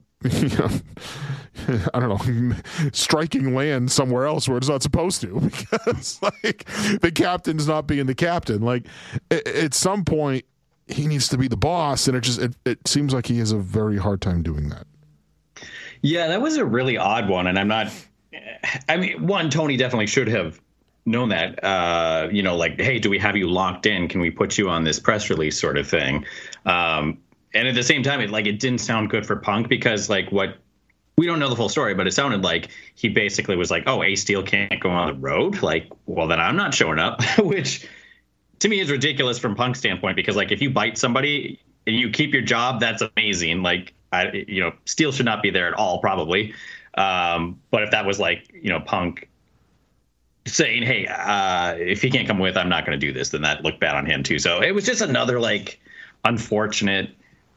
I don't know, striking land somewhere else where it's not supposed to, because the captain's not being the captain. At some point, he needs to be the boss, and it seems like he has a very hard time doing that. Yeah, that was a really odd one, and one, Tony definitely should have known that. Hey, do we have you locked in? Can we put you on this press release sort of thing? And at the same time, it didn't sound good for Punk, because we don't know the full story, but it sounded like he basically was like, oh, Ace Steel can't go on the road. Well, then I'm not showing up, which to me is ridiculous from Punk's standpoint, because if you bite somebody and you keep your job, that's amazing. Steel should not be there at all, probably. But if that was Punk saying, hey, if he can't come with, I'm not going to do this, then that looked bad on him too. So it was just another unfortunate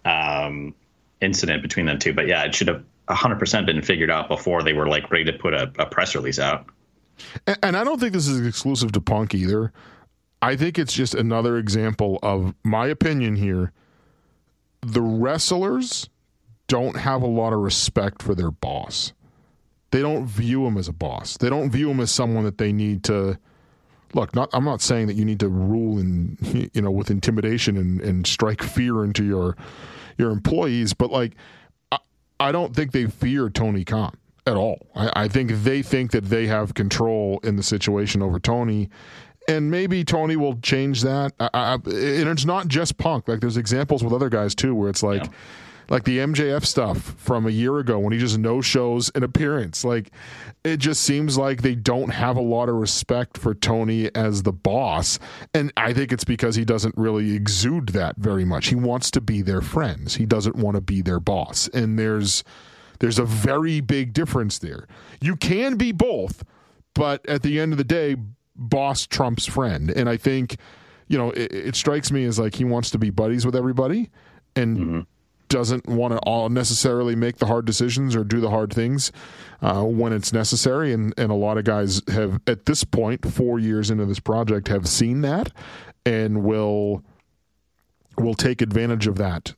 incident between them two. But yeah, it should have 100% been figured out before they were ready to put a press release out. And I don't think this is exclusive to Punk either. I think it's just another example of my opinion here. The wrestlers don't have a lot of respect for their boss. They don't view him as a boss. They don't view him as someone that they need to look. I'm not saying that you need to rule with intimidation and strike fear into your employees, but I don't think they fear Tony Khan at all. I think that they have control in the situation over Tony, and maybe Tony will change that. And it's not just Punk. There's examples with other guys too, where it's like the MJF stuff from a year ago when he just no-shows an appearance. It just seems like they don't have a lot of respect for Tony as the boss. And I think it's because he doesn't really exude that very much. He wants to be their friends. He doesn't want to be their boss. And there's a very big difference there. You can be both, but at the end of the day, boss trumps friend. And I think, it strikes me as he wants to be buddies with everybody, and doesn't want to all necessarily make the hard decisions or do the hard things when it's necessary. And a lot of guys have, at this point, 4 years into this project, have seen that and will take advantage of that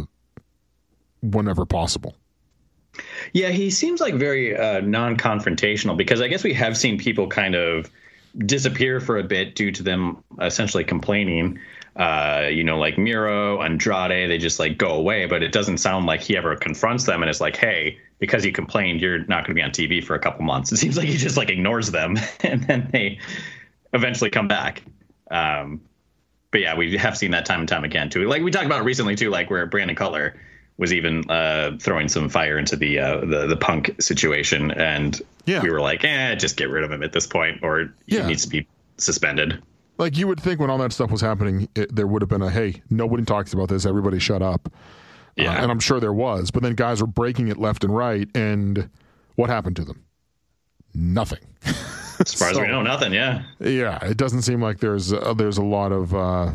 whenever possible. Yeah, he seems very non-confrontational, because I guess we have seen people kind of disappear for a bit due to them essentially complaining. Like Miro, Andrade, they just go away, but it doesn't sound like he ever confronts them and is hey, because you complained, you're not going to be on TV for a couple months. It seems like he just ignores them, and then they eventually come back. But yeah, we have seen that time and time again too. Like we talked about recently too, like where Brandon Cutler was even throwing some fire into the Punk situation, and we were like, just get rid of him at this point, or he needs to be suspended. Like you would think when all that stuff was happening, there would have been a, hey, nobody talks about this, everybody shut up. Yeah. And I'm sure there was, but then guys were breaking it left and right, and what happened to them? Nothing. As far as we know, nothing. Yeah. Yeah, it doesn't seem like there's a lot of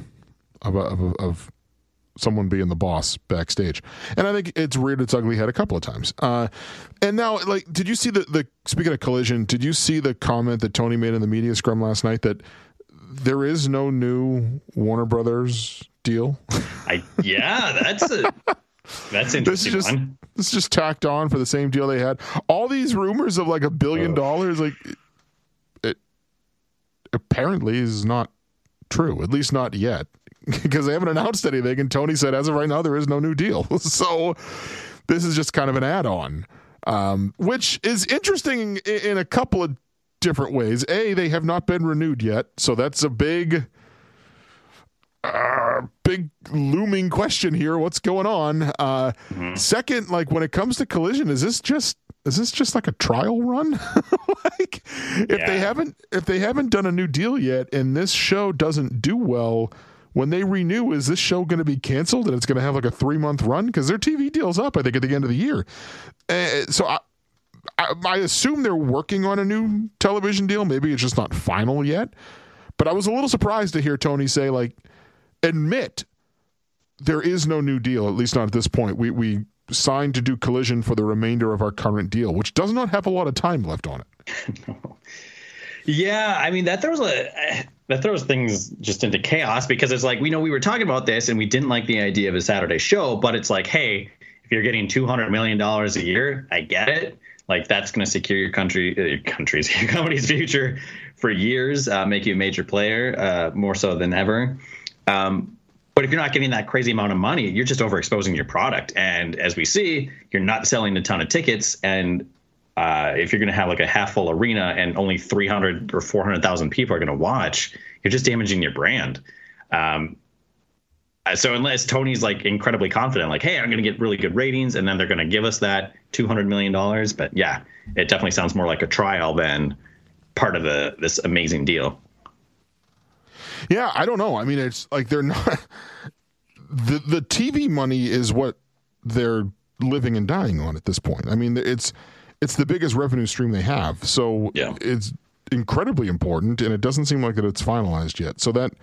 someone being the boss backstage, and I think it's reared its ugly head a couple of times. And now, like, did you see the speaking of Collision? Did you see the comment that Tony made in the media scrum last night that there is no new Warner Brothers deal? That's interesting. This is just tacked on for the same deal they had. All these rumors of like $1 billion, like it apparently is not true, at least not yet, because they haven't announced anything. And Tony said, as of right now, there is no new deal. So this is just kind of an add-on, which is interesting in a couple of different ways. A, they have not been renewed yet, so that's a big looming question here. What's going on? Second, like when it comes to Collision, is this just like a trial run? Like if they haven't done a new deal yet and this show doesn't do well, when they renew, is this show going to be canceled and it's going to have like a 3-month run? Because their TV deal's up, I think, at the end of the year. So I assume they're working on a new television deal. Maybe it's just not final yet. But I was a little surprised to hear Tony say, like, admit there is no new deal, at least not at this point. We signed to do Collision for the remainder of our current deal, which does not have a lot of time left on it. No. Yeah, I mean, that throws things just into chaos, because it's like, we were talking about this and we didn't like the idea of a Saturday show, but it's like, hey, if you're getting $200 million a year, I get it. Like, that's going to secure your company's future for years, make you a major player, more so than ever. But if you're not getting that crazy amount of money, you're just overexposing your product. And as we see, you're not selling a ton of tickets. And if you're going to have like a half full arena and only 300 or 400,000 people are going to watch, you're just damaging your brand. So unless Tony's like incredibly confident, like, hey, I'm going to get really good ratings, and then they're going to give us that $200 million. But yeah, it definitely sounds more like a trial than part of this amazing deal. Yeah, I don't know. I mean, it's like they're not the TV money is what they're living and dying on at this point. I mean, it's the biggest revenue stream they have, so it's incredibly important, and it doesn't seem like that it's finalized yet. So that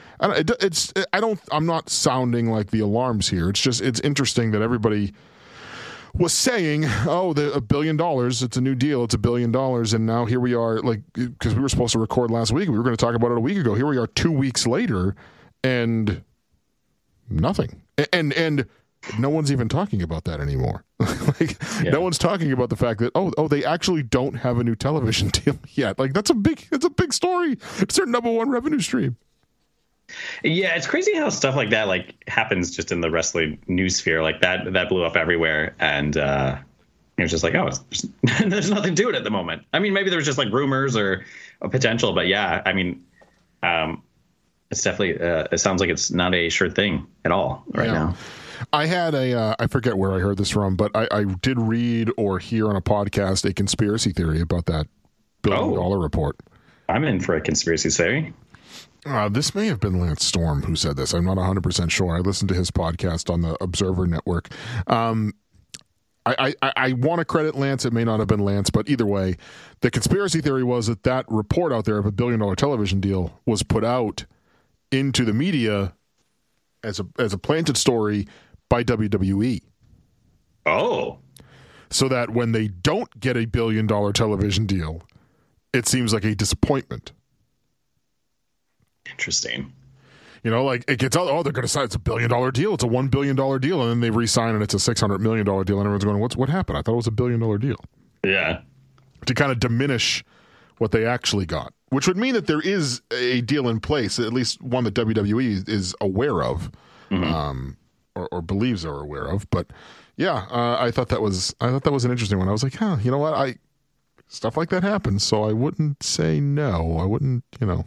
I'm not sounding like the alarms here. It's just it's interesting that everybody was saying, oh, $1 billion, it's a new deal, it's $1 billion, and now here we are, like, because we were supposed to record last week, we were going to talk about it a week ago. Here we are 2 weeks later, and nothing. And no one's even talking about that anymore. No one's talking about the fact that, oh, they actually don't have a new television deal yet. Like, that's a big story. It's their number one revenue stream. Yeah, it's crazy how stuff like that like happens just in the wrestling news sphere. Like that blew up everywhere, and it was just like, there's nothing to it at the moment. I mean, maybe there was just like rumors or a potential, but yeah, I mean, it's definitely it sounds like it's not a sure thing at all right now. I had I forget where I heard this from, but I did read or hear on a podcast a conspiracy theory about that $1 billion report. I'm in for a conspiracy theory. This may have been Lance Storm who said this. I'm not 100% sure. I listened to his podcast on the Observer Network. I want to credit Lance. It may not have been Lance, but either way, the conspiracy theory was that report out there of $1 billion television deal was put out into the media as a planted story by WWE. Oh. So that when they don't get a $1 billion television deal, it seems like a disappointment. Interesting. Like it gets out, they're going to sign, it's $1 billion deal. It's a $1 billion deal. And then they re-sign and it's a $600 million deal. And everyone's going, what happened? I thought it was $1 billion deal. Yeah. To kind of diminish what they actually got, which would mean that there is a deal in place, at least one that WWE is aware of, or believes they're aware of. But yeah, I thought that was an interesting one. I was like, you know what? Stuff like that happens. So I wouldn't say no. I wouldn't,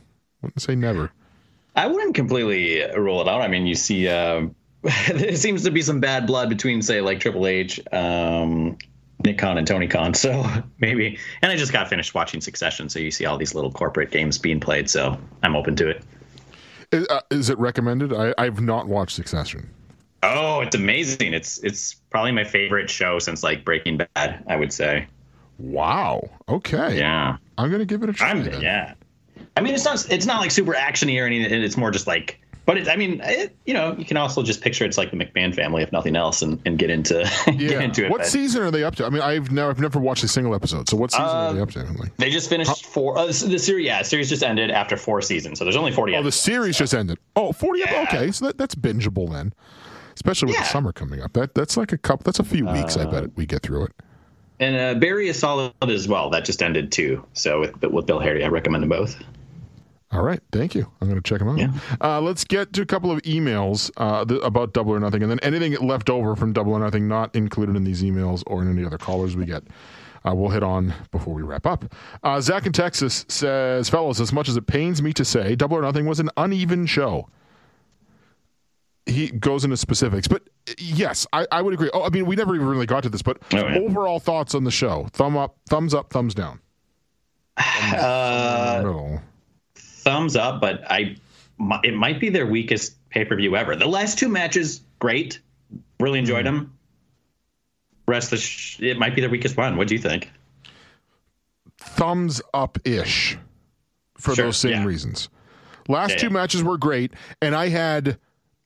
wouldn't say never. I wouldn't completely rule it out. I mean, you see, there seems to be some bad blood between, say, like Triple H, Nick Khan, and Tony Khan. So maybe. And I just got finished watching Succession, so you see all these little corporate games being played. So I'm open to it. Is it recommended? I've not watched Succession. Oh, it's amazing. It's probably my favorite show since like Breaking Bad, I would say. Wow. Okay. Yeah. I'm going to give it a try. Yeah. I mean, it's not like super actiony or anything. It's more just like, but you can also just picture it's like the McMahon family, if nothing else, and get into it. What season are they up to? I mean, I've never watched a single episode. So what season are they up to? They just finished 4. The series, series just ended after 4 seasons. So there's only 40. Oh, the series just ended. Oh, 40. Yeah. Okay, so that's bingeable then, especially with the summer coming up. That's like that's a few weeks. I bet we get through it. And Barry is solid as well. That just ended too. So with Bill Harry, I recommend them both. All right. Thank you. I'm going to check them out. Yeah. Let's get to a couple of emails about Double or Nothing, and then anything left over from Double or Nothing not included in these emails or in any other callers we get. We'll hit on before we wrap up. Zach in Texas says, fellas, as much as it pains me to say, Double or Nothing was an uneven show. He goes into specifics, but yes, I would agree. Oh, I mean, we never even really got to this, but overall thoughts on the show. Thumb up, thumbs down. Thumbs up, but it might be their weakest pay-per-view ever. The last 2 matches, great. Really enjoyed them. Rest it might be their weakest one. What do you think? Thumbs up-ish for those same reasons. Last 2 matches were great, and I had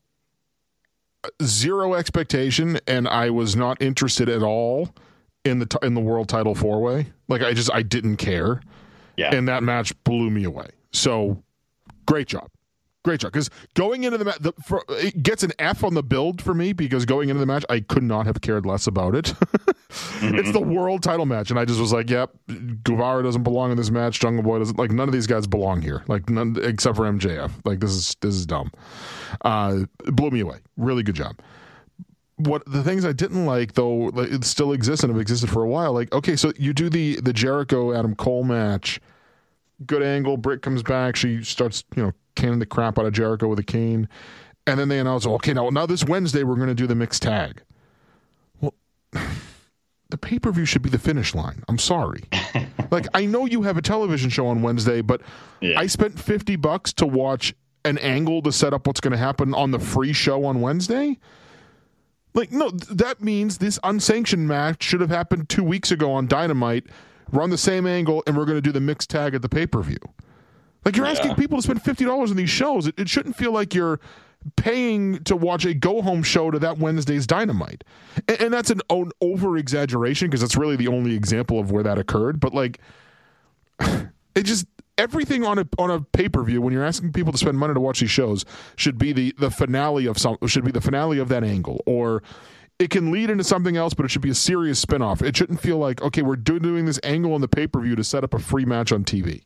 zero expectation, and I was not interested at all in the world title 4-way. Like I didn't care. Yeah. And that match blew me away. So, great job. Because going into the match, it gets an F on the build for me because going into the match, I could not have cared less about it. It's the world title match, and I just was like, yep, Guevara doesn't belong in this match. Jungle Boy doesn't. Like, none of these guys belong here. Like, none except for MJF. Like, this is dumb. It blew me away. Really good job. What the things I didn't like, though, it still exists and have existed for a while. Like, okay, so you do the Jericho Adam Cole match. Good angle. Britt comes back. She starts, canning the crap out of Jericho with a cane. And then they announce, okay, now this Wednesday we're going to do the mixed tag. Well, the pay-per-view should be the finish line. I'm sorry. Like, I know you have a television show on Wednesday, but I spent $50 to watch an angle to set up what's going to happen on the free show on Wednesday. Like, no, that means this unsanctioned match should have happened 2 weeks ago on Dynamite. Run the same angle, and we're going to do the mixed tag at the pay-per-view. Like, you're asking people to spend $50 on these shows. It shouldn't feel like you're paying to watch a go-home show to that Wednesday's Dynamite. And that's an over-exaggeration because that's really the only example of where that occurred. But, like, it just... Everything on a pay-per-view, when you're asking people to spend money to watch these shows, should be the finale of that angle. Or... It can lead into something else, but it should be a serious spinoff. It shouldn't feel like, okay, we're doing this angle on the pay-per-view to set up a free match on TV.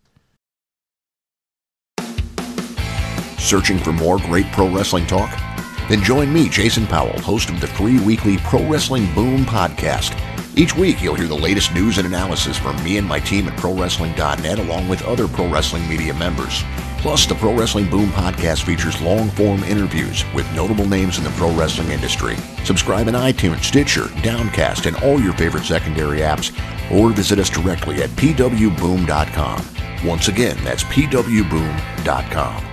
Searching for more great pro wrestling talk? Then join me, Jason Powell, host of the free weekly Pro Wrestling Boom podcast. Each week, you'll hear the latest news and analysis from me and my team at ProWrestling.net, along with other Pro Wrestling Media members. Plus, the Pro Wrestling Boom podcast features long-form interviews with notable names in the pro wrestling industry. Subscribe in iTunes, Stitcher, Downcast, and all your favorite secondary apps, or visit us directly at pwboom.com. Once again, that's pwboom.com.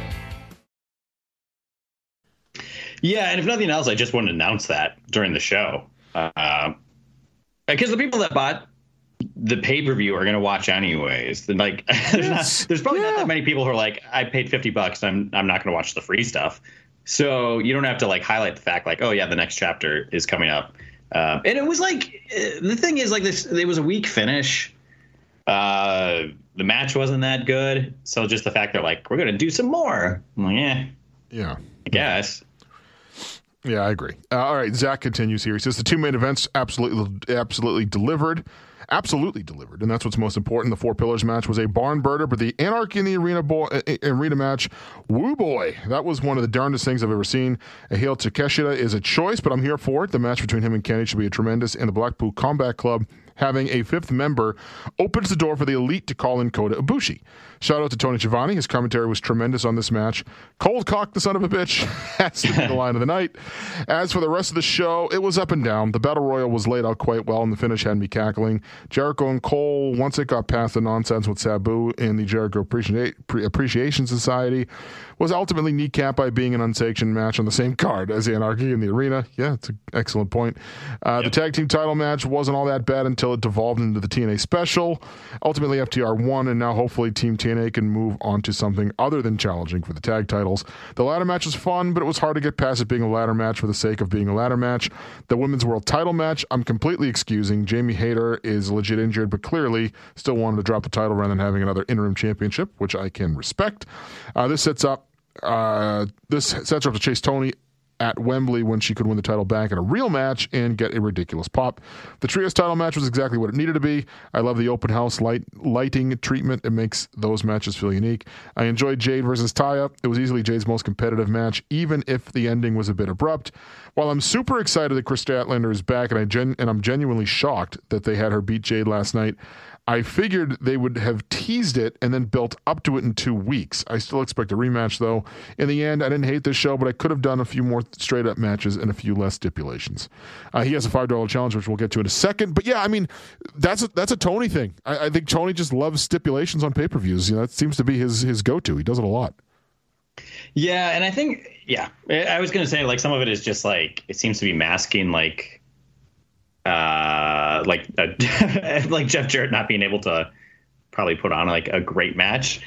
Yeah, and if nothing else, I just want to announce that during the show. Because the people that bought the pay-per-view are going to watch anyways. Like, there's probably not that many people who are like, I paid $50. I'm not going to watch the free stuff. So you don't have to like highlight the fact like, oh yeah, the next chapter is coming up. And it was like, the thing is like this, it was a weak finish. The match wasn't that good. So just the fact that like, we're going to do some more. I'm like, yeah, I guess. Yeah, I agree. All right, Zach continues here. He says the 2 main events absolutely delivered. Absolutely delivered, and that's what's most important. The 4 Pillars match was a barn burner, but the Anarchy in the Arena match, woo boy, that was one of the darndest things I've ever seen. Hail Takeshita is a choice, but I'm here for it. The match between him and Kenny should be tremendous, and the Blackpool Combat Club having a fifth member opens the door for the Elite to call in Kota Ibushi. Shout out to Tony Schiavone. His commentary was tremendous on this match. Cold cock the son of a bitch has to be the line of the night. As for the rest of the show, it was up and down. The Battle Royal was laid out quite well, and the finish had me cackling. Jericho and Cole, once it got past the nonsense with Sabu in the Jericho Appreciation Society, was ultimately kneecapped by being an unsanctioned match on the same card as Anarchy in the Arena. Yeah, it's an excellent point. The tag team title match wasn't all that bad until it devolved into the TNA special. Ultimately, FTR won, and now hopefully Team TNA can move on to something other than challenging for the tag titles. The ladder match was fun, but it was hard to get past it being a ladder match for the sake of being a ladder match. The Women's World title match, I'm completely excusing. Jamie Hayter is legit injured, but clearly still wanted to drop the title rather than having another interim championship, which I can respect. This sets her up to chase Toni at Wembley when she could win the title back in a real match and get a ridiculous pop. The Trios title match was exactly what it needed to be. I love the open house lighting treatment. It makes those matches feel unique. I enjoyed Jade versus Taya. It was easily Jade's most competitive match, even if the ending was a bit abrupt. While I'm super excited that Kris Statlander is back, and I'm genuinely shocked that they had her beat Jade last night, I figured they would have teased it and then built up to it in 2 weeks. I still expect a rematch, though. In the end, I didn't hate this show, but I could have done a few more straight-up matches and a few less stipulations. He has a $5 challenge, which we'll get to in a second. But yeah, I mean, that's a Tony thing. I think Tony just loves stipulations on pay-per-views. You know, that seems to be his go-to. He does it a lot. Yeah, and I think, I was going to say, like, some of it is just, like, it seems to be masking, like Jeff Jarrett not being able to probably put on like a great match.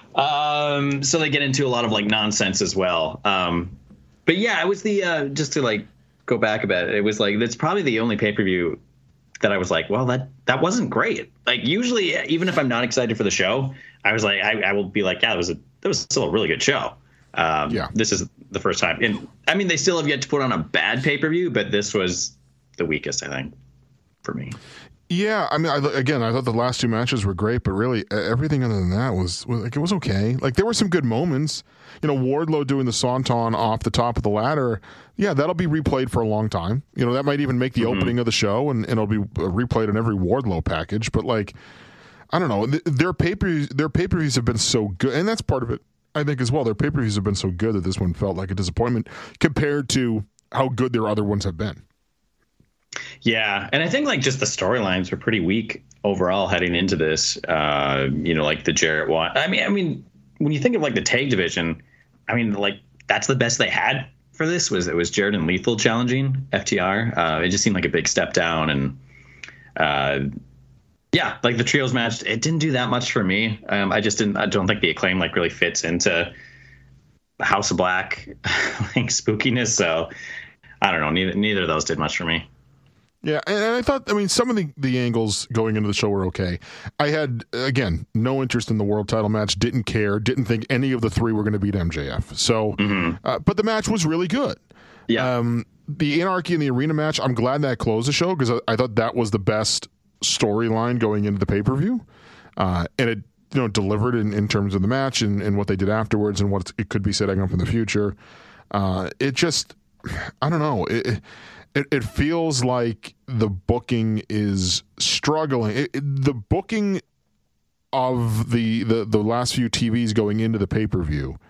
So they get into a lot of like nonsense as well. But yeah, it was the just to like go back a bit. It was like that's probably the only pay-per-view that I was like, well, that wasn't great. Like usually, even if I'm not excited for the show, I was like, I will be like, yeah, that was still a really good show. This is the first time, and I mean, they still have yet to put on a bad pay-per-view, but this was the weakest, I think, for me. Yeah, I mean, I thought the last two matches were great, but really everything other than that was like it was okay. Like there were some good moments. You know, Wardlow doing the Swanton off the top of the ladder. Yeah, that'll be replayed for a long time. You know, that might even make the opening of the show, and it'll be replayed in every Wardlow package. But like, I don't know, their pay-per-views have been so good, and that's part of it, I think, as well. Their pay-per-views have been so good that this one felt like a disappointment compared to how good their other ones have been. Yeah, and I think like just the storylines were pretty weak overall heading into this. You know, like the Jarrett one. I mean, when you think of like the tag division, I mean, like that's the best they had for this. It was Jarrett and Lethal challenging FTR. It just seemed like a big step down, and like the trios match, it didn't do that much for me. I don't think the Acclaim like really fits into House of Black like spookiness. So I don't know. Neither of those did much for me. Yeah, and I thought, I mean, some of the angles going into the show were okay. I had, again, no interest in the world title match, didn't care, didn't think any of the three were going to beat MJF. So, but the match was really good. Yeah. The Anarchy in the Arena match, I'm glad that closed the show because I thought that was the best storyline going into the pay-per-view. And it, you know, delivered in terms of the match and what they did afterwards and what it could be setting up in the future. It just, I don't know. It feels like the booking is struggling. The booking of the last few TVs going into the pay-per-view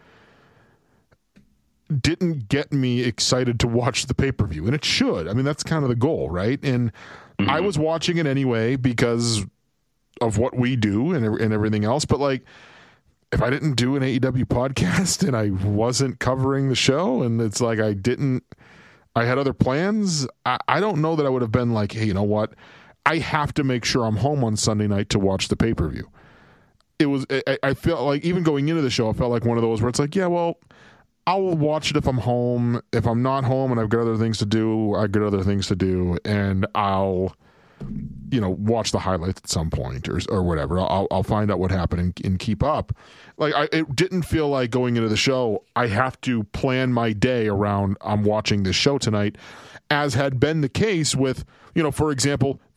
didn't get me excited to watch the pay-per-view, and it should. I mean, that's kind of the goal, right? And I was watching it anyway because of what we do and everything else, but like, if I didn't do an AEW podcast and I wasn't covering the show, and it's like I had other plans, I don't know that I would have been like, hey, you know what? I have to make sure I'm home on Sunday night to watch the pay-per-view. I felt like, even going into the show, I felt like one of those where it's like, yeah, well, I'll watch it if I'm home. If I'm not home and I've got other things to do, I've got other things to do, and I'll, you know, watch the highlights at some point or whatever. I'll find out what happened and keep up. Like, it didn't feel like going into the show, I have to plan my day around I'm watching this show tonight, as had been the case with, you know, for example,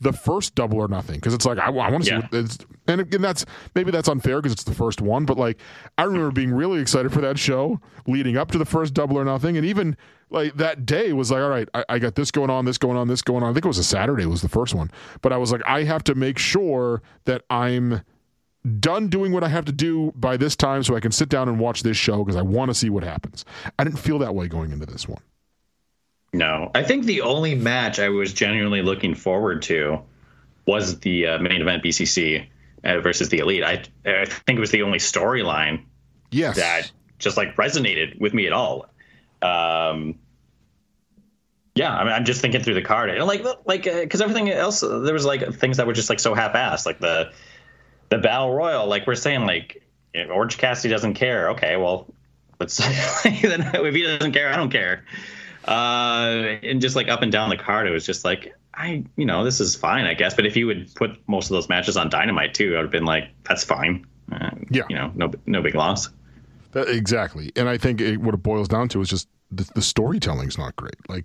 the first Double or Nothing, because it's like I want to see what it's, and that's maybe that's unfair because it's the first one, but like I remember being really excited for that show leading up to the first Double or Nothing, and even like that day was like, all right, I got this going on. I think it was a Saturday was the first one, but I was like, I have to make sure that I'm done doing what I have to do by this time so I can sit down and watch this show because I want to see what happens. I didn't feel that way going into this one. No, I think the only match I was genuinely looking forward to was the main event BCC versus the Elite. I think it was the only storyline that just like resonated with me at all. Yeah, I mean, I'm just thinking through the card, because everything else, there was like things that were just like so half-assed, like the Battle Royal. Like we're saying, like Orange Cassidy doesn't care. Okay, well, let's then if he doesn't care, I don't care. And just like up and down the card, it was just like this is fine, I guess. But if you would put most of those matches on Dynamite too, I would have been like, that's fine. No big loss. Exactly, and I think what it boils down to is just the storytelling's not great. Like,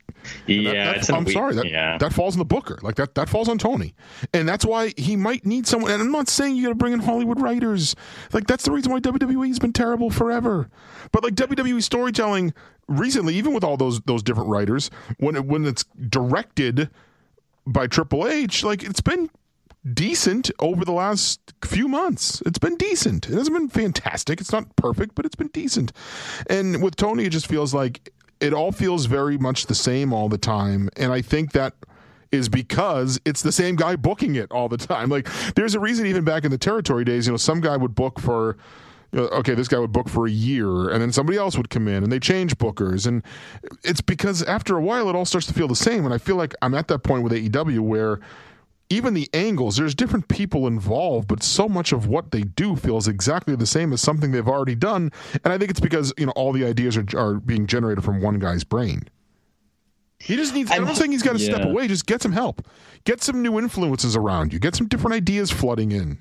that falls on the booker. Like that falls on Tony, and that's why he might need someone. And I'm not saying you got to bring in Hollywood writers. Like that's the reason why WWE's been terrible forever. But like WWE storytelling recently, even with all those different writers, when it's directed by Triple H, like it's been decent over the last few months. It's been decent. It hasn't been fantastic. It's not perfect, but it's been decent. And with Tony, it just feels like it all feels very much the same all the time. And I think that is because it's the same guy booking it all the time. Like there's a reason even back in the territory days, some guy would book for, this guy would book for a year and then somebody else would come in and they change bookers. And it's because after a while, it all starts to feel the same. And I feel like I'm at that point with AEW where even the angles, there's different people involved, but so much of what they do feels exactly the same as something they've already done. And I think it's because, all the ideas are being generated from one guy's brain. He just needs, I'm not saying he's got to step away, just get some help. Get some new influences around you. Get some different ideas flooding in.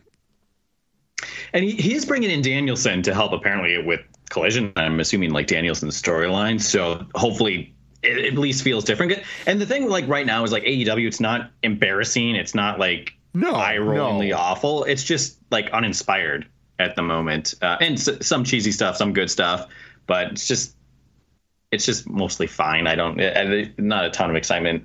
And he is bringing in Danielson to help apparently with Collision. I'm assuming like Danielson's storyline. So hopefully it at least feels different. And the thing like right now is like AEW, it's not embarrassing. It's not like eye-rollingly awful. It's just like uninspired at the moment. And some cheesy stuff, some good stuff, but it's just mostly fine. Not a ton of excitement.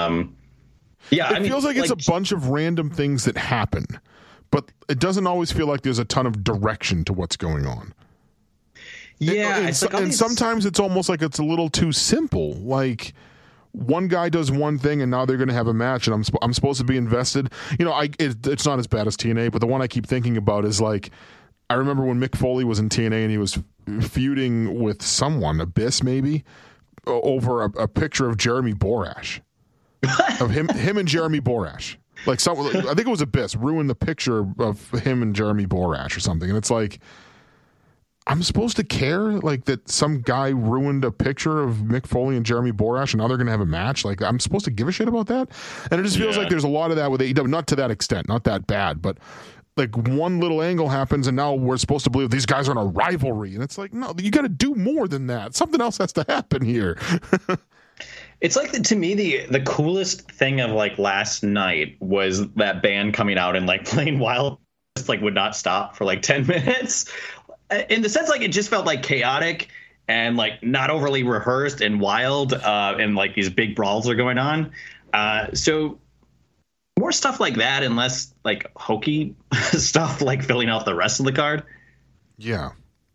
It feels like it's a bunch of random things that happen, but it doesn't always feel like there's a ton of direction to what's going on. Yeah, and sometimes it's almost like it's a little too simple. Like one guy does one thing, and now they're going to have a match, and I'm supposed to be invested. It's not as bad as TNA, but the one I keep thinking about is like I remember when Mick Foley was in TNA and he was feuding with someone, Abyss maybe, over a picture of Jeremy Borash, of him and Jeremy Borash. Like I think it was Abyss ruined the picture of him and Jeremy Borash or something, and it's like, I'm supposed to care like that some guy ruined a picture of Mick Foley and Jeremy Borash and now they're going to have a match? Like I'm supposed to give a shit about that? And it just feels like there's a lot of that with AEW, not to that extent, not that bad, but like one little angle happens and now we're supposed to believe these guys are in a rivalry. And it's like, no, you got to do more than that. Something else has to happen here. It's like to me the coolest thing of like last night was that band coming out and like playing Wild, just like would not stop for like 10 minutes. In the sense, like, it just felt like chaotic and like not overly rehearsed and wild, and like these big brawls are going on. So more stuff like that and less like hokey stuff like filling out the rest of the card. Yeah.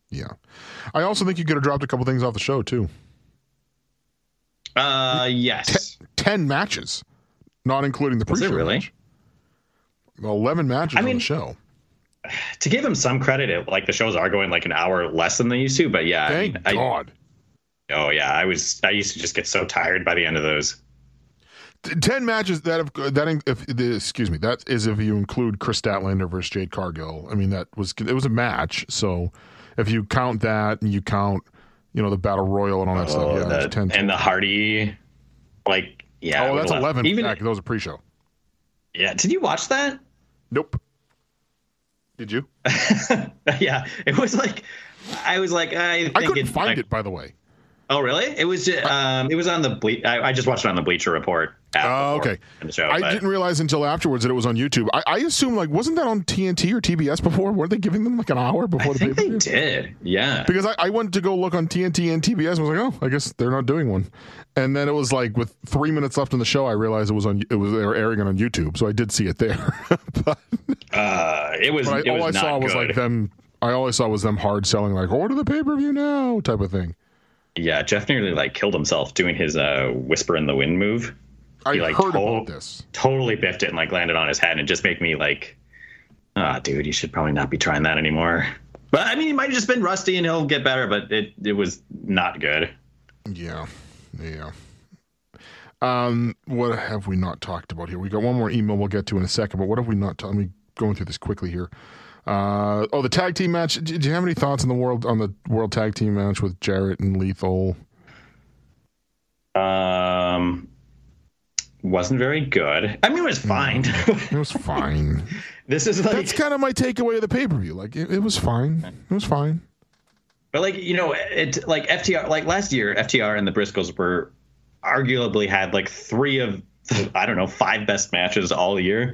I also think you could have dropped a couple things off the show too. Yes. 10 matches, not including the pre-show. Really? Match. 11 matches on the show. To give him some credit, like the shows are going like an hour less than they used to, but yeah. Thank God. Oh yeah, I used to just get so tired by the end of those. 10 matches that is if you include Chris Statlander versus Jade Cargill. I mean, it was a match. So if you count that and you count, the Battle Royal and all that stuff, that's 10. And the Hardy, like, yeah. Oh, that's 11. Even that was a pre-show. Yeah. Did you watch that? Nope. Did you? Yeah, it was like I was like I couldn't find it, by the way. Oh really? It was it was on the I just watched it on the Bleacher Report. Okay. In the show, I didn't realize until afterwards that it was on YouTube. I assume, like, wasn't that on TNT or TBS before? Weren't they giving them like an hour before the pay-per-view? They did, yeah. Because I went to go look on TNT and TBS and was like, oh, I guess they're not doing one. And then it was like with 3 minutes left in the show, I realized they were airing it on YouTube, so I did see it there. But all I saw was like them. I always saw was them hard selling, like, order the pay-per-view now type of thing. Yeah, Jeff nearly like killed himself doing his whisper in the wind move. He heard about this. Totally biffed it and like landed on his head, and it just made me like, dude, you should probably not be trying that anymore. But I mean, he might have just been rusty and he'll get better, but it was not good. Yeah. What have we not talked about here? We got one more email we'll get to in a second, but what have we not talked? Let me going through this quickly here. The tag team match. Do you have any thoughts on the world tag team match with Jarrett and Lethal? Wasn't very good. I mean, it was fine. It was fine. That's kind of my takeaway of the pay-per-view. Like, it was fine. It was fine. But like, it like FTR, like last year, FTR and the Briscoes were arguably had like 3 of, I don't know, 5 best matches all year.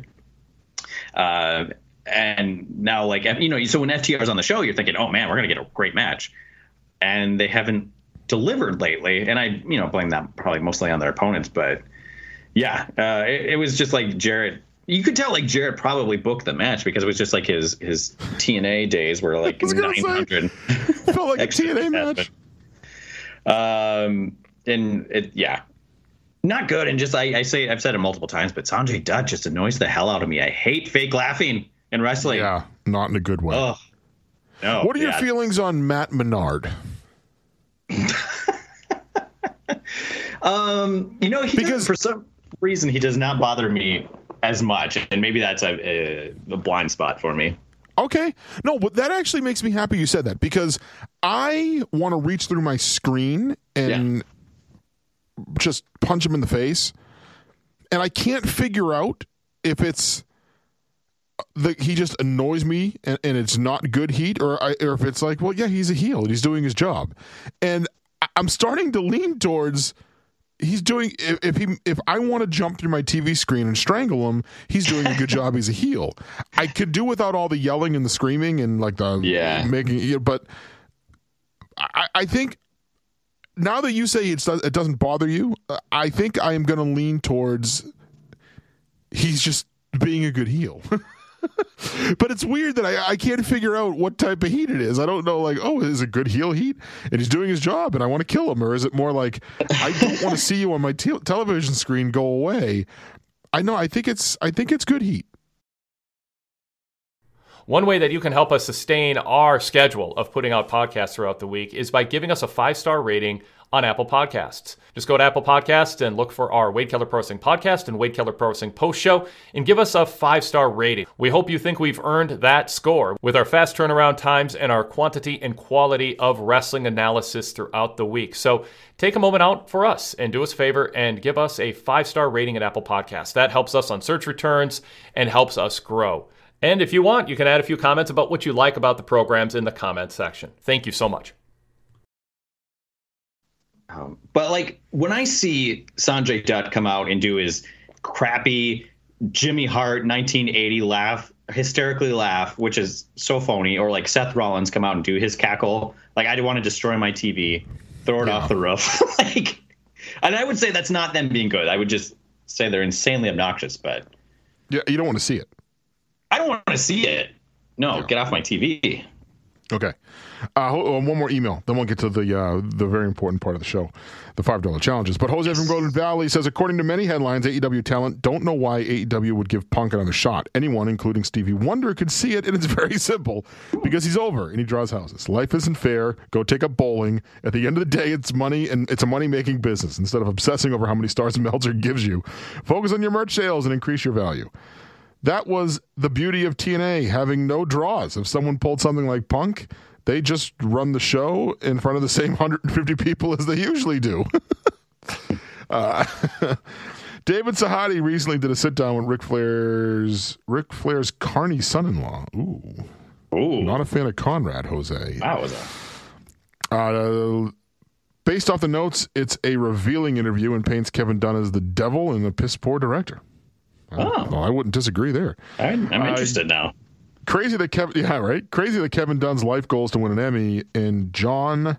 And now, like, so when FTR's on the show, you're thinking, oh man, we're going to get a great match. And they haven't delivered lately. And I, blame that probably mostly on their opponents. But yeah, it was just like Jarrett. You could tell like Jarrett probably booked the match because it was just like his TNA days were like 900. Felt like a TNA match. And it, yeah. Not good. And just, I've said it multiple times, but Sanjay Dutt just annoys the hell out of me. I hate fake laughing in wrestling. Yeah, not in a good way. Oh, no. What are your feelings on Matt Menard? Because for some reason he does not bother me as much, and maybe that's a blind spot for me. Okay. No, but that actually makes me happy you said that, because I want to reach through my screen and just punch him in the face, and I can't figure out if it's he just annoys me and it's not good heat, or if it's like, well, yeah, he's a heel and he's doing his job. And I'm starting to lean towards he's doing, if I want to jump through my TV screen and strangle him, he's doing a good job. He's a heel. I could do without all the yelling and the screaming and like the making, but I think now that you say it doesn't bother you, I think I am going to lean towards he's just being a good heel. But it's weird that I can't figure out what type of heat it is. I don't know, like, oh, is it good heel heat and he's doing his job and I want to kill him? Or is it more like, I don't want to see you on my television screen, go away? I think it's good heat. One way that you can help us sustain our schedule of putting out podcasts throughout the week is by giving us a 5-star rating on Apple Podcasts. Just go to Apple Podcasts and look for our Wade Keller Pro Wrestling Podcast and Wade Keller Pro Wrestling Post Show and give us a 5-star rating. We hope you think we've earned that score with our fast turnaround times and our quantity and quality of wrestling analysis throughout the week. So take a moment out for us and do us a favor and give us a 5-star rating at Apple Podcasts. That helps us on search returns and helps us grow. And if you want, you can add a few comments about what you like about the programs in the comments section. Thank you so much. But like when I see Sanjay Dutt come out and do his crappy Jimmy Hart 1980 laugh, hysterically laugh, which is so phony, or like Seth Rollins come out and do his cackle, like I want to destroy my TV, throw it off the roof. And I would say that's not them being good. I would just say they're insanely obnoxious. But yeah, you don't want to see it. I don't want to see it. No, get off my TV. Okay. One more email, then we'll get to the very important part of the show, the $5 challenges. But Jose from Golden Valley says, according to many headlines, AEW talent don't know why AEW would give Punk another shot. Anyone, including Stevie Wonder, could see it, and it's very simple. Because he's over, and he draws houses. Life isn't fair. Go take up bowling. At the end of the day, it's money, and it's a money-making business. Instead of obsessing over how many stars Meltzer gives you, focus on your merch sales and increase your value. That was the beauty of TNA, having no draws. If someone pulled something like Punk, they just run the show in front of the same 150 people as they usually do. David Sahadi recently did a sit-down with Ric Flair's carny son-in-law. Ooh. Not a fan of Conrad, Jose. Wow, was that? Based off the notes, it's a revealing interview and paints Kevin Dunn as the devil and a piss-poor director. Well, I wouldn't disagree there. I'm interested now. Crazy that Kevin Dunn's life goal is to win an Emmy, and John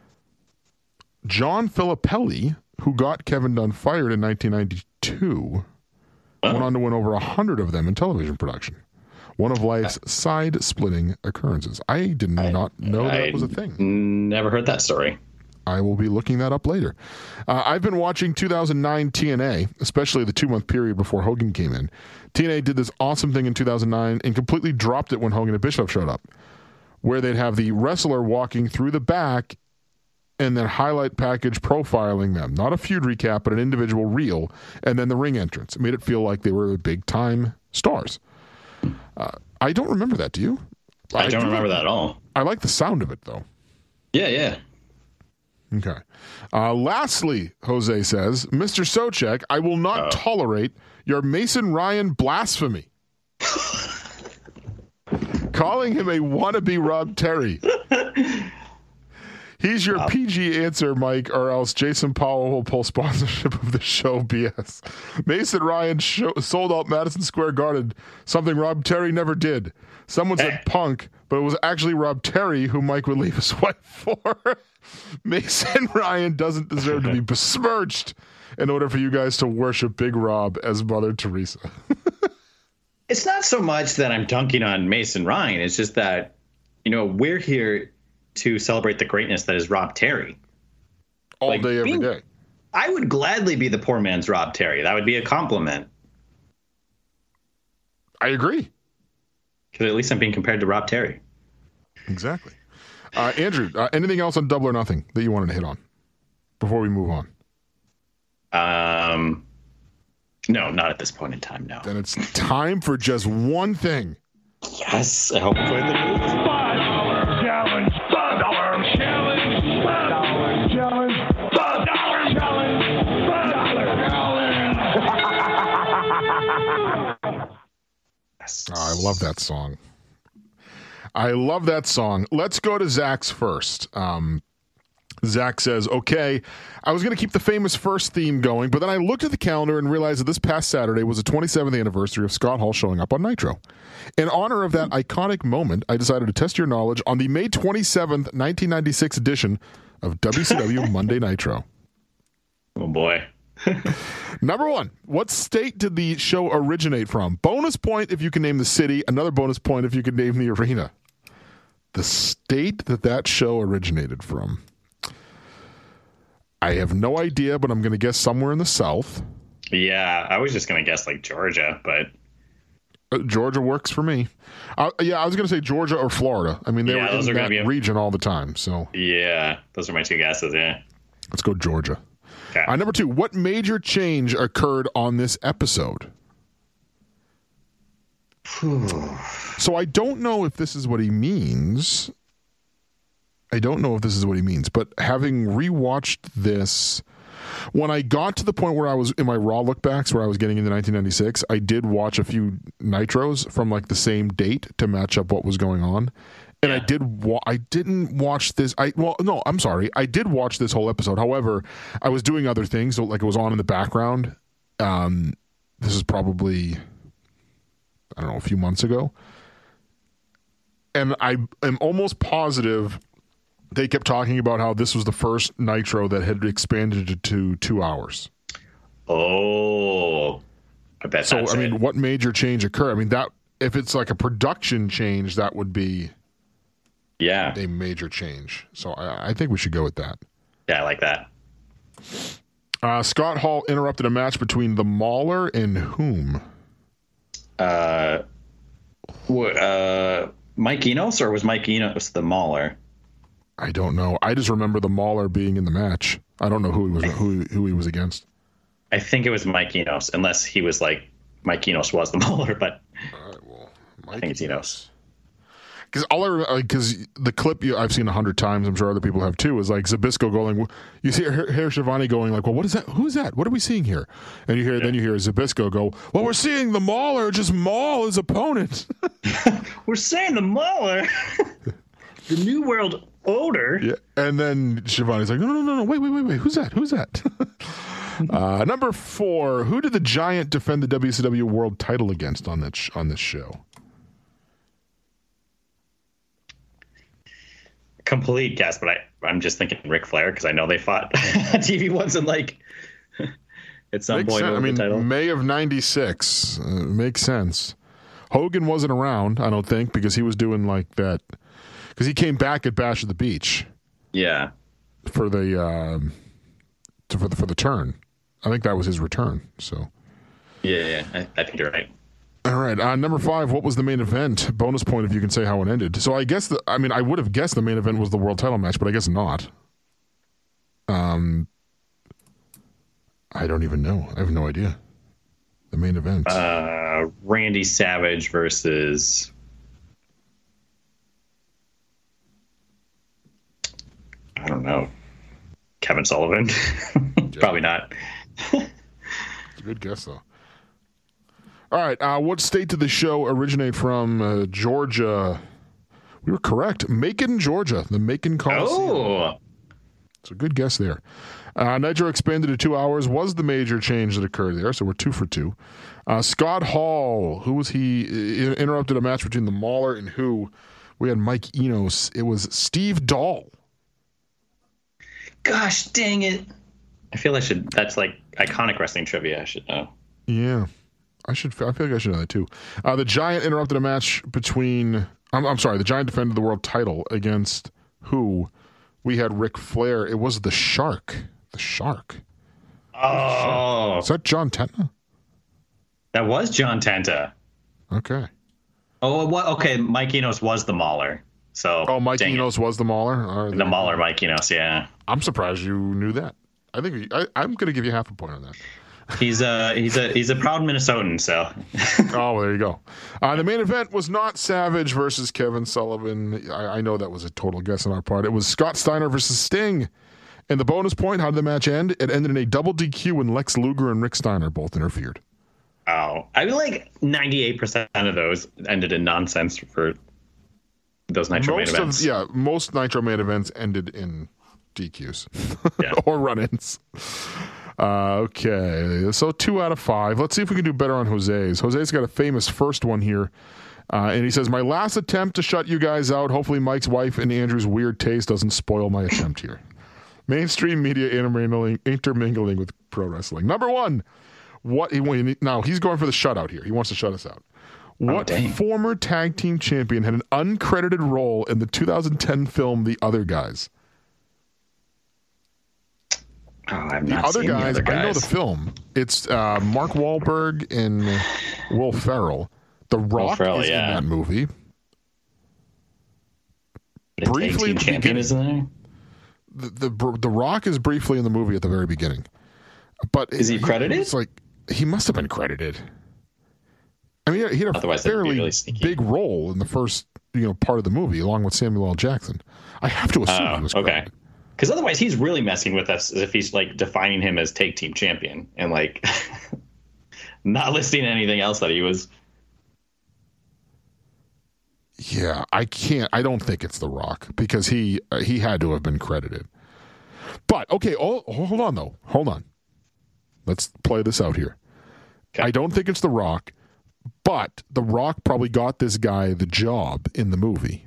Filippelli, who got Kevin Dunn fired in 1992, went on to win over 100 of them in television production. One of life's side-splitting occurrences. I did not know that was a thing. Never heard that story. I will be looking that up later. I've been watching 2009 TNA, especially the 2-month period before Hogan came in. TNA did this awesome thing in 2009 and completely dropped it when Hogan and Bischoff showed up, where they'd have the wrestler walking through the back and then highlight package profiling them. Not a feud recap, but an individual reel, and then the ring entrance. It made it feel like they were big-time stars. I don't remember that, do you? I don't remember that at all. I like the sound of it, though. Yeah. Okay. Lastly, Jose says, Mr. Socek, I will not tolerate your Mason Ryan blasphemy. Calling him a wannabe Rob Terry. He's your PG answer, Mike, or else Jason Powell will pull sponsorship of the show BS. Mason Ryan sold out Madison Square Garden, something Rob Terry never did. Someone said Punk, but it was actually Rob Terry who Mike would leave his wife for. Mason Ryan doesn't deserve to be besmirched in order for you guys to worship Big Rob as Mother Teresa. It's not so much that I'm dunking on Mason Ryan. It's just that, we're here to celebrate the greatness that is Rob Terry. All day, every day. I would gladly be the poor man's Rob Terry. That would be a compliment. I agree. Because at least I'm being compared to Rob Terry. Exactly. Andrew, anything else on Double or Nothing that you wanted to hit on before we move on? No, not at this point in time, no. Then it's time for just one thing. Yes, I hope for the $5 challenge. $5 challenge. $5 challenge. $5 challenge. $5 challenge. Yes. I love that song. Let's go to Zach's first. Zach says, okay, I was going to keep the famous first theme going, but then I looked at the calendar and realized that this past Saturday was the 27th anniversary of Scott Hall showing up on Nitro. In honor of that iconic moment, I decided to test your knowledge on the May 27th, 1996 edition of WCW Monday Nitro. Oh, boy. Number one, what state did the show originate from? Bonus point if you can name the city. Another bonus point if you can name the arena. The state that show originated from. I have no idea, but I'm going to guess somewhere in the South. Yeah, I was just going to guess like Georgia, but... Georgia works for me. I was going to say Georgia or Florida. I mean, they were in that region all the time. So yeah, those are my two guesses, yeah. Let's go Georgia. Okay. Number two, what major change occurred on this episode? So I don't know if this is what he means. But having rewatched this, when I got to the point where I was in my Raw lookbacks where I was getting into 1996, I did watch a few Nitros from like the same date to match up what was going on. And I didn't watch this. I did watch this whole episode. However, I was doing other things, so like it was on in the background. This is probably, I don't know, a few months ago. And I am almost positive they kept talking about how this was the first Nitro that had expanded to 2 hours. Oh, I bet so. That's it. What major change occurred? I mean, that if it's like a production change, that would be a major change. So I think we should go with that. Yeah, I like that. Scott Hall interrupted a match between the Mauler and whom? Mike Enos, or was Mike Enos the Mauler? I don't know. I just remember the Mauler being in the match. I don't know who he was against. I think it was Mike Enos, unless he was like Mike Enos was the Mauler, but I think it's Enos. Because the clip I've seen 100 times, I'm sure other people have too, is like Zbyszko going. You see Herr Schiavone going like, "Well, what is that? Who's that? What are we seeing here?" And you hear Zbyszko go, "Well, we're seeing the Mauler just maul his opponent." We're seeing the Mauler. The New World older. Yeah, and then Shivani's like, no, wait, who's that? Number 4, who did the Giant defend the WCW World Title against on this show? Complete guess, but I'm just thinking Ric Flair because I know they fought on TV once and at some point over the title. May of '96 makes sense. Hogan wasn't around, I don't think, because he was doing like that. Because he came back at Bash at the Beach. Yeah. For the for the turn, I think that was his return. So. Yeah, I think you're right. All right, number 5. What was the main event? Bonus point if you can say how it ended. So I guess I would have guessed the main event was the world title match, but I guess not. I don't even know. I have no idea. The main event. Randy Savage versus. I don't know. Kevin Sullivan. Probably not. It's a good guess though. All right, what state did the show originate from? Georgia. We were correct. Macon, Georgia. The Macon Coliseum. Oh. It's a good guess there. Nitro expanded to 2 hours was the major change that occurred there, so we're 2 for 2. Scott Hall, who was he? Interrupted a match between the Mauler and who? We had Mike Enos. It was Steve Dahl. Gosh, dang it. I feel that's like iconic wrestling trivia. I should know. Yeah. I feel like I should know that too. The Giant interrupted a match between. I'm sorry. The Giant defended the world title against who? We had Ric Flair. It was the Shark. The Shark. Oh, is that John Tenta? That was John Tenta. Okay. Oh, what? Okay. Mike Enos was the Mauler. So. Mike Enos was the Mauler. The Mauler, Mike Enos. Yeah. I'm surprised you knew that. I think I'm going to give you half a point on that. He's a proud Minnesotan, so. Oh, there you go. The main event was not Savage versus Kevin Sullivan. I know that was a total guess on our part. It was Scott Steiner versus Sting. And the bonus point, how did the match end? It ended in a double DQ when Lex Luger and Rick Steiner both interfered. Oh, I mean, like 98% of those ended in nonsense for those Nitro main events. Most Nitro main events ended in DQs or run-ins. Okay, so 2 out of 5. Let's see if we can do better on Jose's. Jose's got a famous first one here. And he says, my last attempt to shut you guys out. Hopefully Mike's wife and Andrew's weird taste doesn't spoil my attempt here. Mainstream media intermingling with pro wrestling. Number 1. Now, he's going for the shutout here. He wants to shut us out. What former tag team champion had an uncredited role in the 2010 film The Other Guys? I've not seen The Other Guys. I know the film. It's Mark Wahlberg and Will Ferrell. The Rock is in that movie. Briefly, the champion is in there. The Rock is briefly in the movie at the very beginning. But is he credited? It's like he must have been credited. I mean, he had a fairly big role in the first part of the movie, along with Samuel L. Jackson. I have to assume he was credited. Because otherwise, he's really messing with us as if he's like defining him as tag team champion and like not listing anything else that he was. Yeah, I don't think it's The Rock because he had to have been credited. But okay, hold on though. Hold on. Let's play this out here. Okay. I don't think it's The Rock, but The Rock probably got this guy the job in the movie.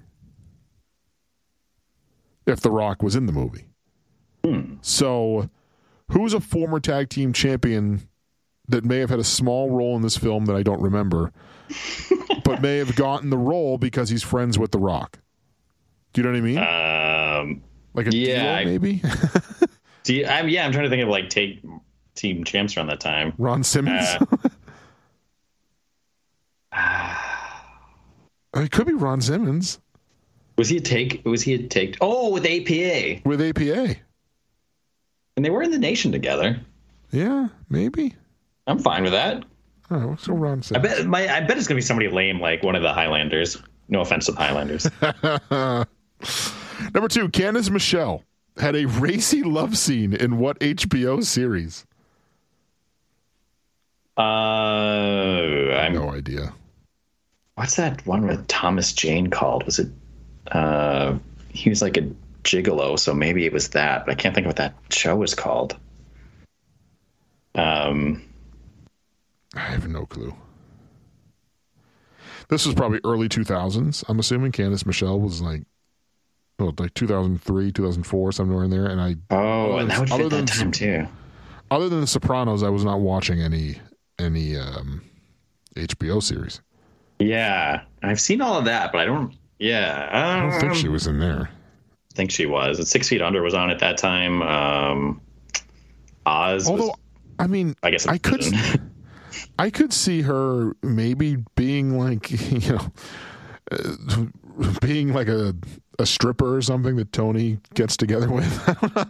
If The Rock was in the movie. So, who's a former tag team champion that may have had a small role in this film that I don't remember, but may have gotten the role because he's friends with The Rock? Do you know what I mean? Like a deal, maybe? I'm trying to think of like tag team champs around that time. Ron Simmons? It could be Ron Simmons. Was he a take? Oh, with APA. With APA. And they were in the Nation together. Yeah, maybe. I'm fine with that. Oh, so Ron Simmons. I bet it's gonna be somebody lame like one of the Highlanders. No offense to the Highlanders. Number 2, Candice Michelle had a racy love scene in what HBO series? I have no idea. What's that one with Thomas Jane called? Was it? He was like Gigolo, so maybe it was that, but I can't think of what that show was called. I have no clue. This was probably early 2000s. I'm assuming Candice Michelle was like 2003, 2004, somewhere in there. And and that would fit that time too. Other than The Sopranos, I was not watching any HBO series. Yeah, I've seen all of that, but I don't. Yeah, I don't think she was in there. I think she was. And 6 Feet Under was on at that time. Oz. Although, I guess I could see her maybe being like, being like a stripper or something that Tony gets together with. I don't know.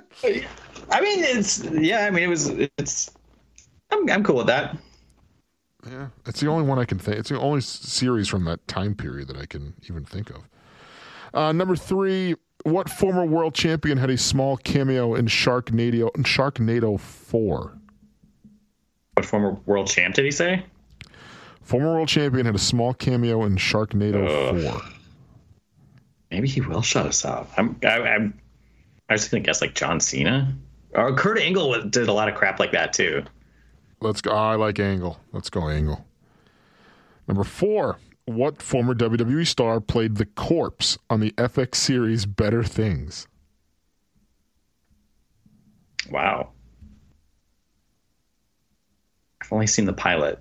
I'm cool with that. Yeah, it's the only one I can think. It's the only series from that time period that I can even think of. Number 3, what former world champion had a small cameo in Sharknado 4? What former world champ did he say? Former world champion had a small cameo in Sharknado 4. Maybe he will shut us up. I was going to guess like John Cena. Or Kurt Angle did a lot of crap like that too. Let's go. I like Angle. Let's go Angle. Number 4. What former WWE star played the corpse on the FX series Better Things? Wow. I've only seen the pilot.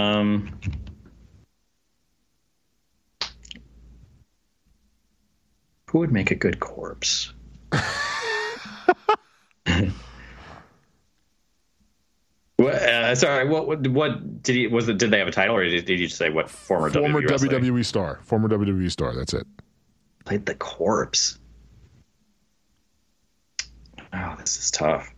Who would make a good corpse? Sorry. What did he? Did they have a title, or did you just say what former WWE star? Former WWE star. That's it. Played the corpse. Oh, this is tough.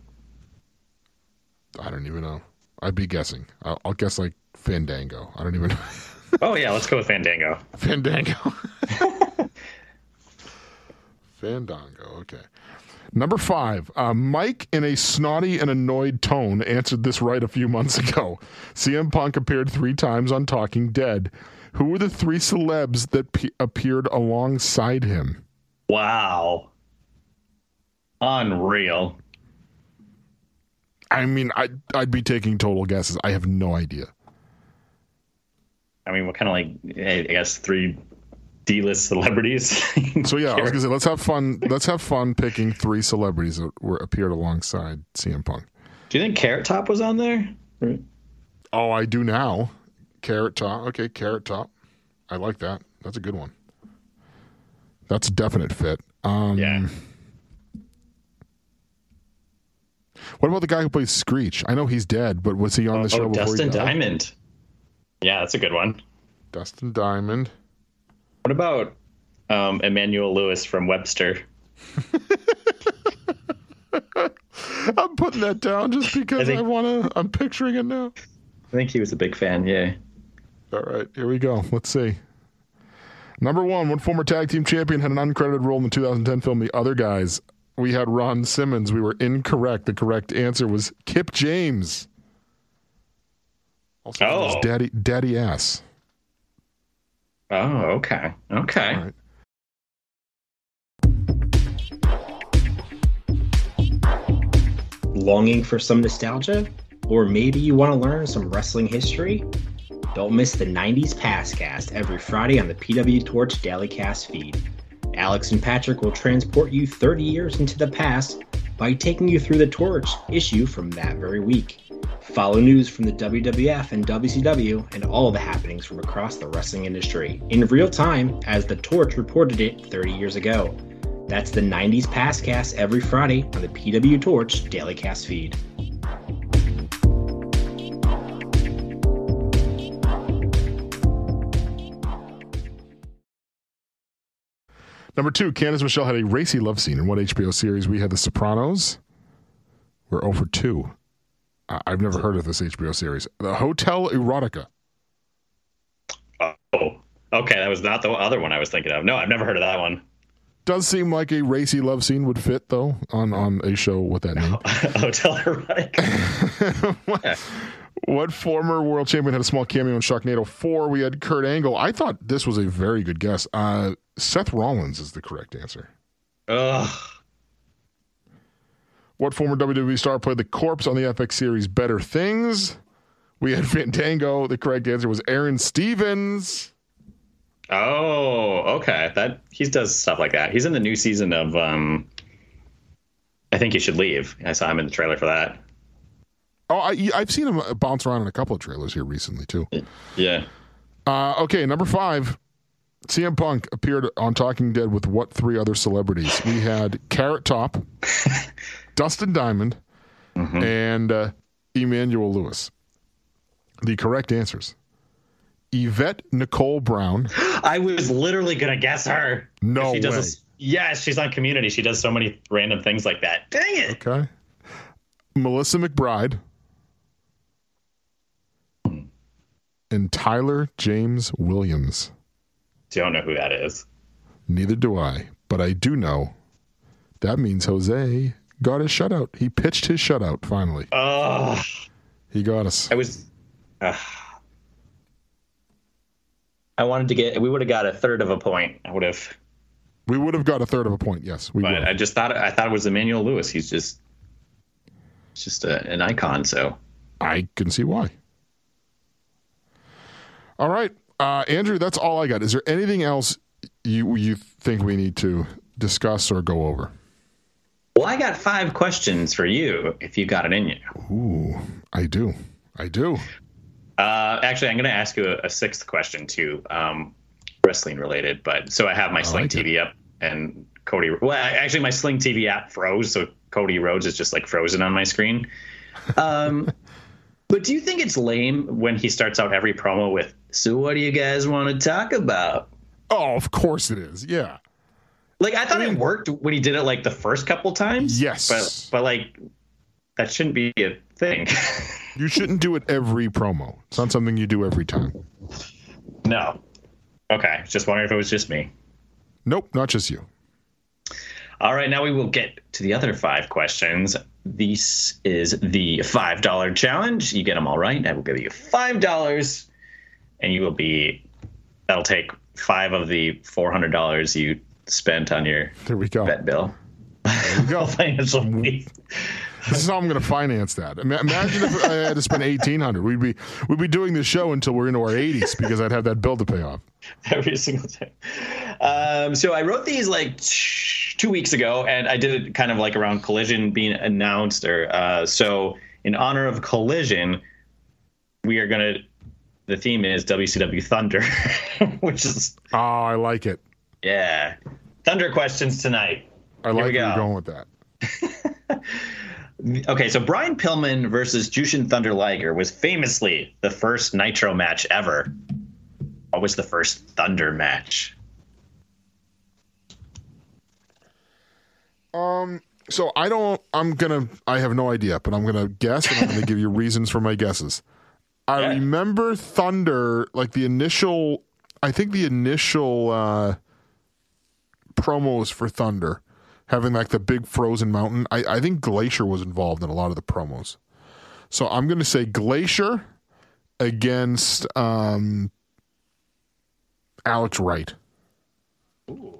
I don't even know. I'd be guessing. I'll guess like Fandango. I don't even know. Oh yeah, let's go with Fandango. Fandango. Fandango. Okay. Number 5, Mike, in a snotty and annoyed tone, answered this right a few months ago. CM Punk appeared 3 times on Talking Dead. Who were the 3 celebs that appeared alongside him? Wow. Unreal. I mean, I'd be taking total guesses. I have no idea. I mean, what kind of like, I guess 3 D-list celebrities. So yeah, I was gonna say let's have fun. Let's have fun picking 3 celebrities that appeared alongside CM Punk. Do you think Carrot Top was on there? Oh, I do now. Carrot Top. Okay, Carrot Top. I like that. That's a good one. That's a definite fit. Yeah. What about the guy who plays Screech? I know he's dead, but was he on the show before Dustin he died? Diamond. Yeah, that's a good one. Dustin Diamond. What about Emmanuel Lewis from Webster? I'm putting that down just because I'm picturing it now. I think he was a big fan, yeah. All right, here we go. Let's see. Number 1, what former tag team champion had an uncredited role in the 2010 film The Other Guys? We had Ron Simmons. We were incorrect. The correct answer was Kip James. Also known as Daddy Ass. Oh, okay. Okay. All right. Longing for some nostalgia? Or maybe you want to learn some wrestling history? Don't miss the 90s Passcast every Friday on the PW Torch Dailycast feed. Alex and Patrick will transport you 30 years into the past by taking you through the Torch issue from that very week. Follow news from the WWF and WCW and all the happenings from across the wrestling industry in real time as the Torch reported it 30 years ago. That's the 90s Passcast every Friday on the PW Torch Dailycast feed. Number 2, Candice Michelle had a racy love scene in what HBO series? We had The Sopranos. We're 0 for 2. I've never heard of this HBO series. The Hotel Erotica. Oh, okay. That was not the other one I was thinking of. No, I've never heard of that one. Does seem like a racy love scene would fit, though, on a show with that name. Hotel Erotica. What former world champion had a small cameo in Sharknado 4? We had Kurt Angle. I thought this was a very good guess. Seth Rollins is the correct answer. Ugh. What former WWE star played the corpse on the FX series Better Things? We had Fandango. The correct answer was Aaron Stevens. Oh, okay. He does stuff like that. He's in the new season of I Think You Should Leave. I saw him in the trailer for that. Oh, I've seen him bounce around in a couple of trailers here recently, too. Yeah. Okay, number 5. CM Punk appeared on Talking Dead with what 3 other celebrities? We had Carrot Top, Dustin Diamond, and Emmanuel Lewis. The correct answers: Yvette Nicole Brown. I was literally going to guess her. No way. Yes, she's on Community. She does so many random things like that. Dang it. Okay. Melissa McBride. And Tyler James Williams. Don't know who that is. Neither do I, but I do know that means Jose got his shutout. He pitched his shutout finally. Oh. He got us. I wanted to get. We would have got a third of a point. We would have got a third of a point. Yes, we would. I just thought. I thought it was Emmanuel Lewis. He's just an icon. So I can see why. All right, Andrew. That's all I got. Is there anything else you think we need to discuss or go over? Well, I got 5 questions for you. If you got it in you. Ooh, I do. Actually, I'm going to ask you a 6th question too, wrestling related. But so I have my Sling TV up, and Cody. Well, actually, my Sling TV app froze, so Cody Rhodes is just like frozen on my screen. But do you think it's lame when he starts out every promo with, "So what do you guys want to talk about?" Oh, of course it is. Yeah. Like, I thought it worked when he did it like the first couple times. Yes. But like, that shouldn't be a thing. You shouldn't do it every promo. It's not something you do every time. No. Okay. Just wondering if it was just me. Nope, not just you. All right. Now we will get to the other 5 questions. This is the $5 challenge. You get them all right, I will give you $5, and you will be. That'll take 5 of the $400 you spent on your bet bill. There we go. Financial relief. This is how I'm going to finance that. Imagine if I had to spend $1,800. We'd be doing this show until we're into our 80s because I'd have that bill to pay off every single day. So I wrote these like 2 weeks ago, and I did it kind of like around Collision being announced. So in honor of Collision, the theme is WCW Thunder, which is. Oh, I like it. Yeah. Thunder questions tonight. I like where you're going with that. Okay, so Brian Pillman versus Jushin Thunder Liger was famously the first Nitro match ever. What was the first Thunder match? So I have no idea, but I'm going to guess, and I'm going to give you reasons for my guesses. I remember Thunder, like the initial promos for Thunder, having like the big frozen mountain. I think Glacier was involved in a lot of the promos. So I'm going to say Glacier against Alex Wright. Ooh.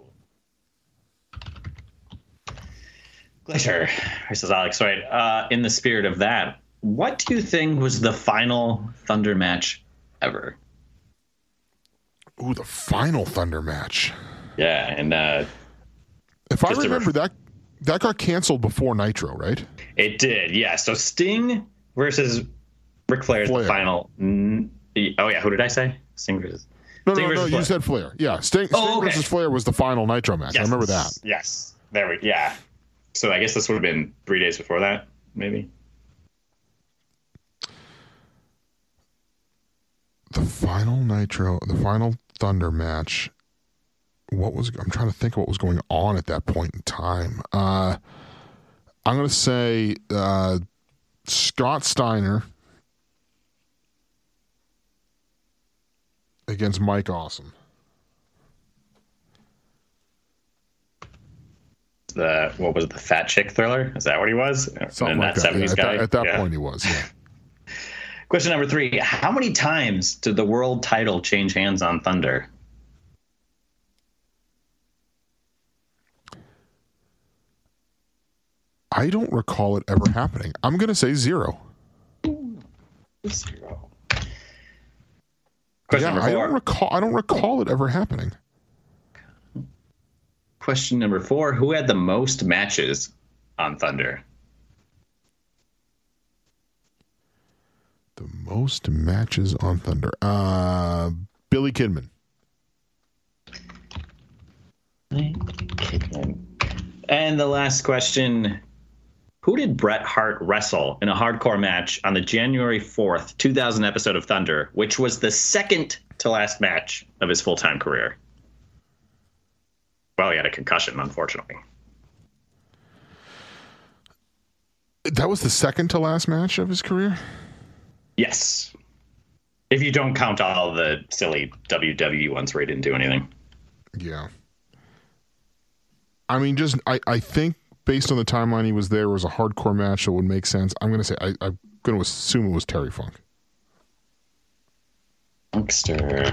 Glacier versus Alex Wright. In the spirit of that, what do you think was the final Thunder match ever? Ooh, the final Thunder match. Yeah, and if I remember, that got canceled before Nitro, right? It did, yeah. So Sting versus Ric Flair is the final. Oh yeah, who did I say? Sting versus. No, you said Flair. Yeah, Sting versus Flair was the final Nitro match. Yes, I remember that. Yes, yeah. So I guess this would have been 3 days before that, maybe. The final Thunder match. I'm trying to think of what was going on at that point in time. I'm going to say Scott Steiner against Mike Awesome. What was it, the Fat Chick Thriller? Is that what he was? Something like that. 70s guy? At that point he was, yeah. Question number 3. How many times did the world title change hands on Thunder? I don't recall it ever happening. I'm going to say 0. 0. Question number 4. I don't recall it ever happening. Question number 4. Who had the most matches on Thunder? The most matches on Thunder. Billy Kidman. And the last question. Who did Bret Hart wrestle in a hardcore match on the January 4th, 2000 episode of Thunder, which was the second to last match of his full-time career? Well, he had a concussion, unfortunately. That was the second to last match of his career? Yes. If you don't count all the silly WWE ones where he didn't do anything. Yeah. I mean, I think based on the timeline he was there was a hardcore match that would make sense. I'm going to say, I'm going to assume it was Terry Funk. Funkster.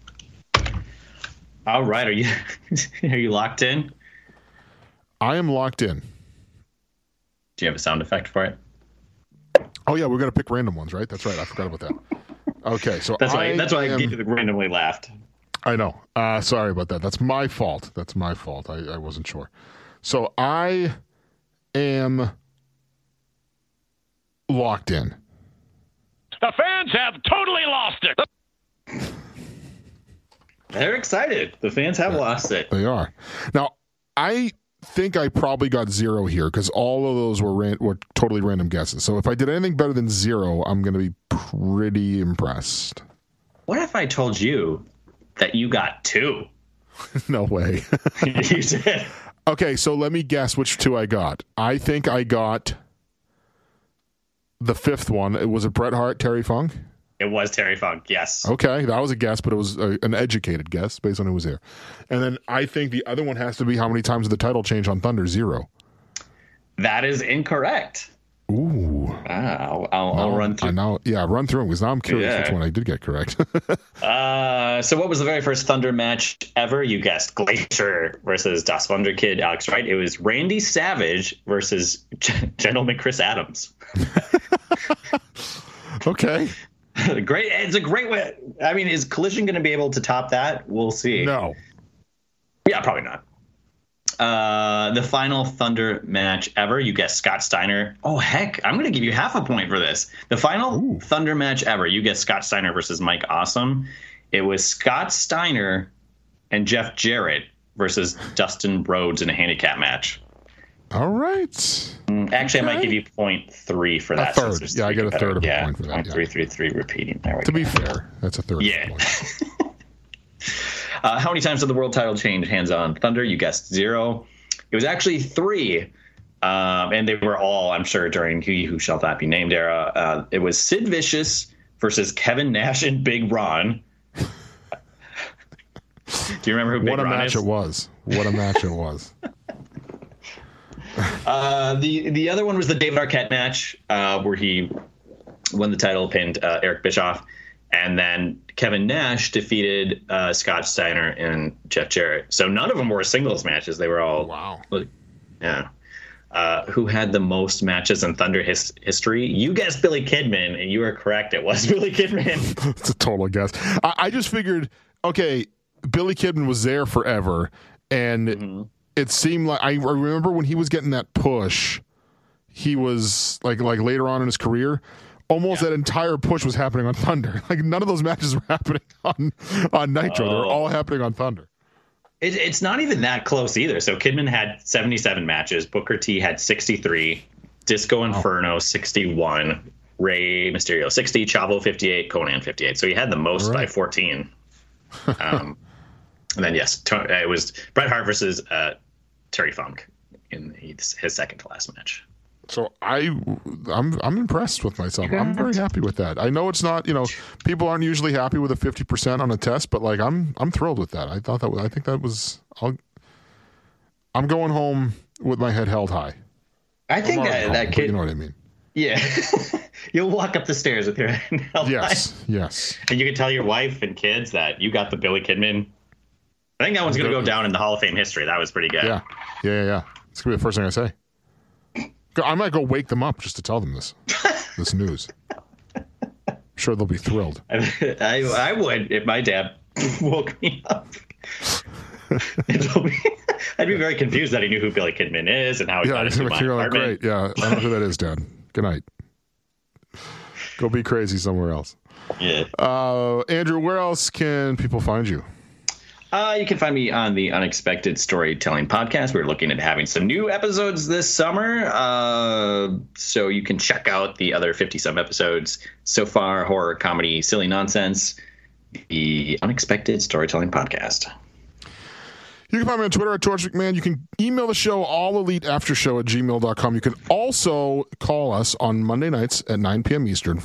All right. Are you locked in? I am locked in. Do you have a sound effect for it? Oh yeah, we're going to pick random ones, right? That's right. I forgot about that. Okay. So that's why I randomly laughed. I know. Sorry about that. That's my fault. I wasn't sure. So I am locked in. The fans have totally lost it. They're excited. The fans have lost it. They are. Now, I think I probably got 0 here because all of those were totally random guesses. So if I did anything better than 0, I'm going to be pretty impressed. What if I told you that you got 2? No way. You did. Okay, so let me guess which 2 I got. I think I got the 5th one. Was it Bret Hart, Terry Funk? It was Terry Funk, yes. Okay, that was a guess, but it was an educated guess based on who was there. And then I think the other one has to be how many times did the title change on Thunder? 0. That is incorrect. Ooh. I'll run through. Run through them because now I'm curious which one I did get correct. So what was the very first Thunder match ever? You guessed Glacier versus Das Wunderkind, Alex Wright. It was Randy Savage versus Gentleman Chris Adams. Okay. It's a great way. I mean, is Collision going to be able to top that? We'll see. No. Yeah, probably not. The final Thunder match ever. You guessed Scott Steiner. Oh, heck. I'm going to give you half a point for this. The final Thunder match ever. You guessed Scott Steiner versus Mike Awesome. It was Scott Steiner and Jeff Jarrett versus Dustin Rhodes in a handicap match. All right. Actually, I might give you 0.3 for that. A third. Yeah, I get a third of a point for that. 333 repeating. There we go. To be fair, that's a third. Yeah. How many times did the world title change hands on Thunder? You guessed 0. It was actually 3. And they were all, I'm sure, during He Who Shall Not Be Named era. It was Sid Vicious versus Kevin Nash and Big Ron. Do you remember who Big Ron is? What a match it was. What a match it was. The other one was the David Arquette match where he won the title, pinned Eric Bischoff. And then Kevin Nash defeated Scott Steiner and Jeff Jarrett. So none of them were singles matches. They were all... Wow. Yeah. Who had the most matches in Thunder history? You guessed Billy Kidman, and you were correct. It was Billy Kidman. It's a total guess. I just figured, okay, Billy Kidman was there forever, and it seemed like... I remember when he was getting that push, he was, like later on in his career... Almost that entire push was happening on Thunder. Like none of those matches were happening on Nitro. They were all happening on Thunder. It's not even that close either. So Kidman had 77 matches. Booker T had 63. Disco Inferno 61. Rey Mysterio 60. Chavo 58. Conan 58. So he had the most by 14. And then yes, it was Bret Hart versus Terry Funk in his second to last match. So I'm impressed with myself. I'm very happy with that. I know it's not, people aren't usually happy with a 50% on a test, but like I'm thrilled with that. I think that was I'm going home with my head held high. I think that kid, you know what I mean? Yeah. You'll walk up the stairs with your head held high. Yes. And you can tell your wife and kids that you got the Billy Kidman. I think that one's going to go down in the Hall of Fame history. That was pretty good. Yeah. It's going to be the first thing I say. I might go wake them up just to tell them this news. I'm sure they'll be thrilled. I would if my dad woke me up. I'd be very confused that he knew who Billy Kidman is and how he got into my apartment. Great. Yeah, I know who that is, Dad. Good night. Go be crazy somewhere else. Yeah. Andrew, where else can people find you? You can find me on the Unexpected Storytelling Podcast. We're looking at having some new episodes this summer. So you can check out the other 50-some episodes so far, horror, comedy, silly nonsense, the Unexpected Storytelling Podcast. You can find me on Twitter at Torch McMahon. You can email the show, alleliteaftershow@gmail.com. You can also call us on Monday nights at 9 p.m. Eastern,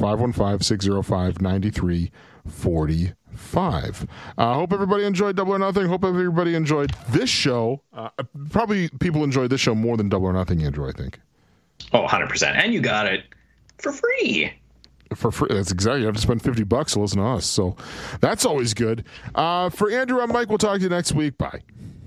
515-605-9345. Hope everybody enjoyed Double or Nothing. Hope everybody enjoyed this show. Probably people enjoyed this show more than Double or Nothing, Andrew, I think. Oh, 100%. And you got it for free. For free. That's exactly. You have to spend $50 to listen to us. So that's always good. For Andrew, I'm Mike. We'll talk to you next week. Bye.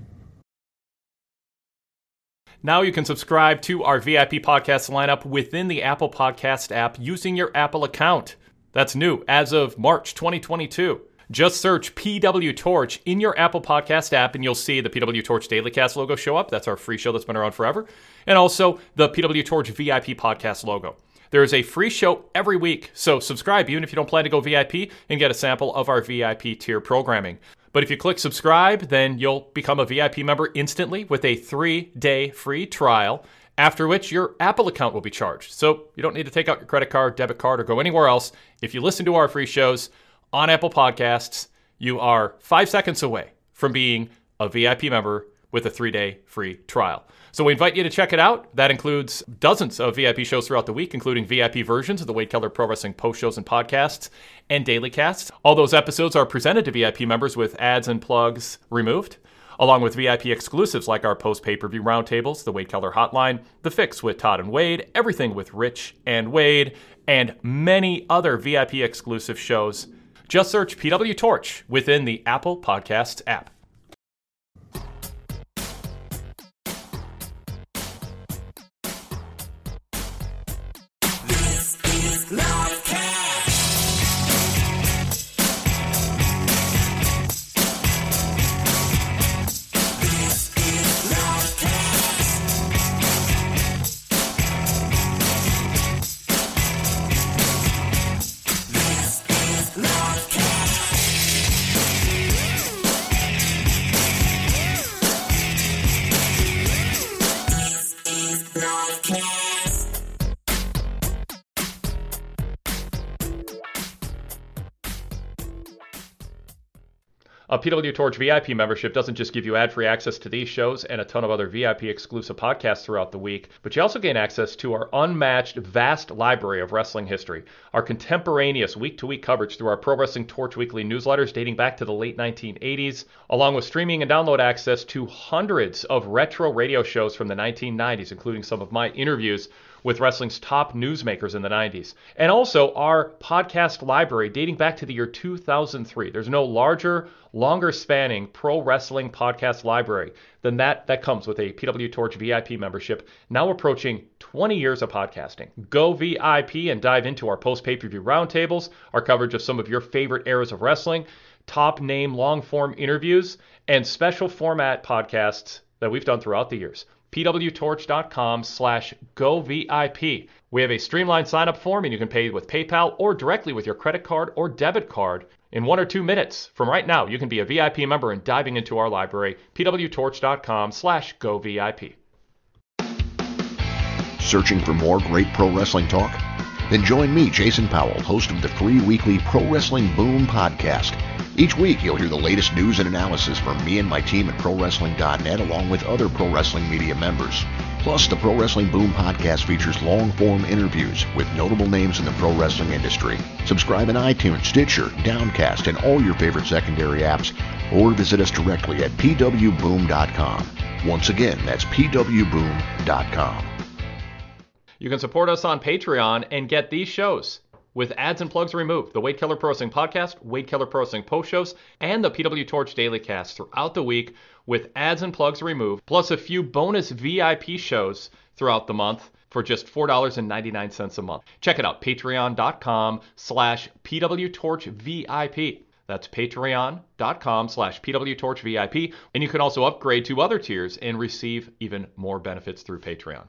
Now you can subscribe to our VIP podcast lineup within the Apple Podcast app using your Apple account. That's new as of March 2022. Just search PW Torch in your Apple Podcast app and you'll see the PW Torch Daily Cast logo show up. That's our free show that's been around forever. And also the PW Torch VIP podcast logo. There is a free show every week, so subscribe even if you don't plan to go VIP and get a sample of our VIP tier programming. But if you click subscribe, then you'll become a VIP member instantly with a 3-day free trial, after which your Apple account will be charged. So you don't need to take out your credit card, debit card, or go anywhere else. If you listen to our free shows on Apple Podcasts, you are 5 seconds away from being a VIP member with a 3-day free trial. So we invite you to check it out. That includes dozens of VIP shows throughout the week, including VIP versions of the Wade Keller Pro Wrestling post shows and podcasts and daily casts. All those episodes are presented to VIP members with ads and plugs removed, along with VIP exclusives like our post pay-per-view roundtables, the Wade Keller Hotline, The Fix with Todd and Wade, Everything with Rich and Wade, and many other VIP exclusive shows. Just search PW Torch within the Apple Podcasts app. A PW Torch VIP membership doesn't just give you ad-free access to these shows and a ton of other VIP exclusive podcasts throughout the week, but you also gain access to our unmatched, vast library of wrestling history, our contemporaneous week-to-week coverage through our Pro Wrestling Torch weekly newsletters dating back to the late 1980s, along with streaming and download access to hundreds of retro radio shows from the 1990s, including some of my interviews with wrestling's top newsmakers in the 90s. And also our podcast library dating back to the year 2003. There's no larger, longer spanning pro wrestling podcast library than that comes with a PW Torch VIP membership, now approaching 20 years of podcasting. Go VIP and dive into our post pay-per-view roundtables, our coverage of some of your favorite eras of wrestling, top name long form interviews, and special format podcasts that we've done throughout the years. pwtorch.com/govip. We have a streamlined sign-up form, and you can pay with PayPal or directly with your credit card or debit card in 1 or 2 minutes. From right now, you can be a VIP member and diving into our library, pwtorch.com/govip. Searching for more great pro wrestling talk? Then join me, Jason Powell, host of the free weekly Pro Wrestling Boom podcast. Each week, you'll hear the latest news and analysis from me and my team at ProWrestling.net, along with other pro wrestling media members. Plus, the Pro Wrestling Boom podcast features long-form interviews with notable names in the pro wrestling industry. Subscribe in iTunes, Stitcher, Downcast, and all your favorite secondary apps, or visit us directly at pwboom.com. Once again, that's pwboom.com. You can support us on Patreon and get these shows with ads and plugs removed. The Wade Keller Pro Wrestling Podcast, Wade Keller Pro Wrestling Post Shows, and the PW Torch Daily Cast throughout the week with ads and plugs removed, plus a few bonus VIP shows throughout the month for just $4.99 a month. Check it out, patreon.com/PWTorchVIP. That's patreon.com/PWTorchVIP. And you can also upgrade to other tiers and receive even more benefits through Patreon.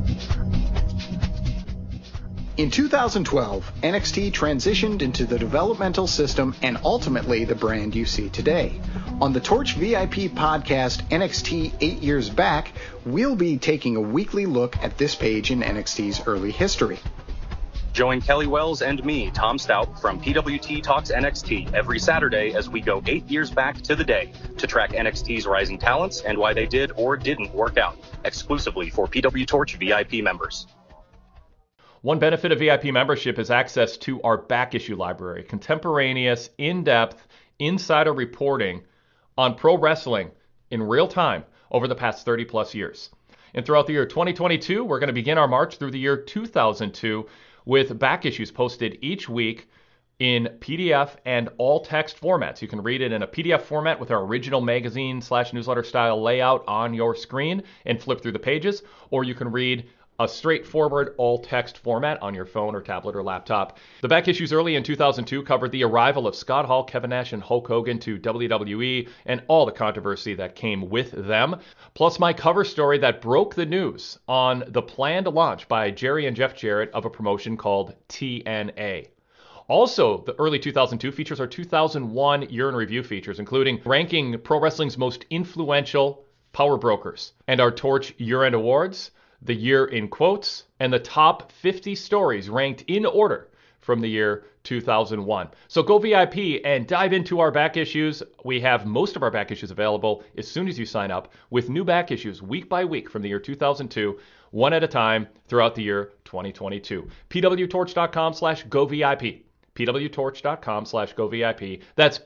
In 2012, NXT transitioned into the developmental system and ultimately the brand you see today. On the Torch VIP podcast, NXT 8 Years Back, we'll be taking a weekly look at this page in NXT's early history. Join Kelly Wells and me, Tom Stout, from PWT Talks NXT every Saturday as we go 8 years back to the day to track NXT's rising talents and why they did or didn't work out, exclusively for PW Torch VIP members. One benefit of VIP membership is access to our back issue library, contemporaneous, in-depth, insider reporting on pro wrestling in real time over the past 30 plus years. And throughout the year 2022, we're going to begin our march through the year 2002 with back issues posted each week in PDF and all text formats. You can read it in a PDF format with our original magazine/newsletter style layout on your screen and flip through the pages, or you can read a straightforward all-text format on your phone or tablet or laptop. The back issues early in 2002 covered the arrival of Scott Hall, Kevin Nash, and Hulk Hogan to WWE and all the controversy that came with them, plus my cover story that broke the news on the planned launch by Jerry and Jeff Jarrett of a promotion called TNA. Also, the early 2002 features our 2001 year in review features, including ranking pro wrestling's most influential power brokers and our Torch year-end awards, the year in quotes, and the top 50 stories ranked in order from the year 2001. So go VIP and dive into our back issues. We have most of our back issues available as soon as you sign up, with new back issues week by week from the year 2002, one at a time throughout the year 2022. pwtorch.com/govip. pwtorch.com/govip. That's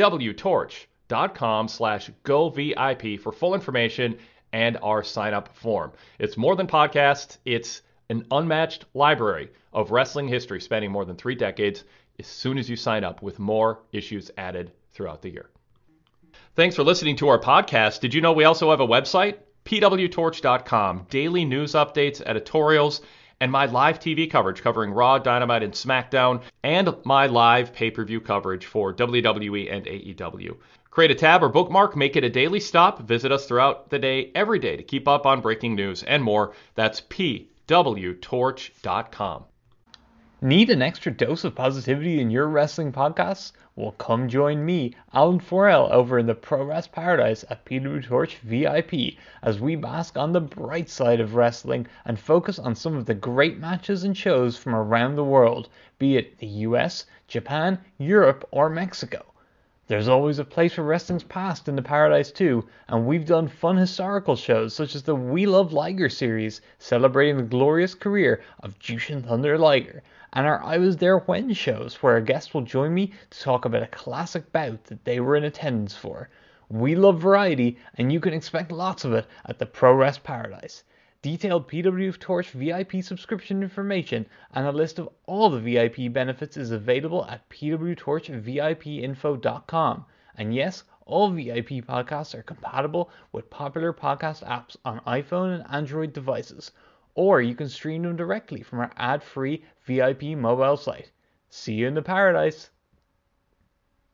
pwtorch.com/govip for full information and our sign-up form. It's more than podcasts. It's an unmatched library of wrestling history spanning more than 3 decades as soon as you sign up, with more issues added throughout the year. Thanks for listening to our podcast. Did you know we also have a website? pwtorch.com. Daily news updates, editorials, and my live TV coverage covering Raw, Dynamite, and SmackDown, and my live pay-per-view coverage for WWE and AEW. Create a tab or bookmark, make it a daily stop. Visit us throughout the day, every day, to keep up on breaking news and more. That's pwtorch.com. Need an extra dose of positivity in your wrestling podcasts? Well, come join me, Alan Forel, over in the Pro Wrest Paradise at PW Torch VIP as we bask on the bright side of wrestling and focus on some of the great matches and shows from around the world, be it the US, Japan, Europe, or Mexico. There's always a place for wrestling's past in the Paradise too, and we've done fun historical shows such as the We Love Liger series, celebrating the glorious career of Jushin Thunder Liger, and our I Was There When shows, where a guest will join me to talk about a classic bout that they were in attendance for. We love variety, and you can expect lots of it at the Pro Wrest Paradise. Detailed PW Torch VIP subscription information and a list of all the VIP benefits is available at pwtorchvipinfo.com. And yes, all VIP podcasts are compatible with popular podcast apps on iPhone and Android devices, or you can stream them directly from our ad-free VIP mobile site. See you in the Paradise!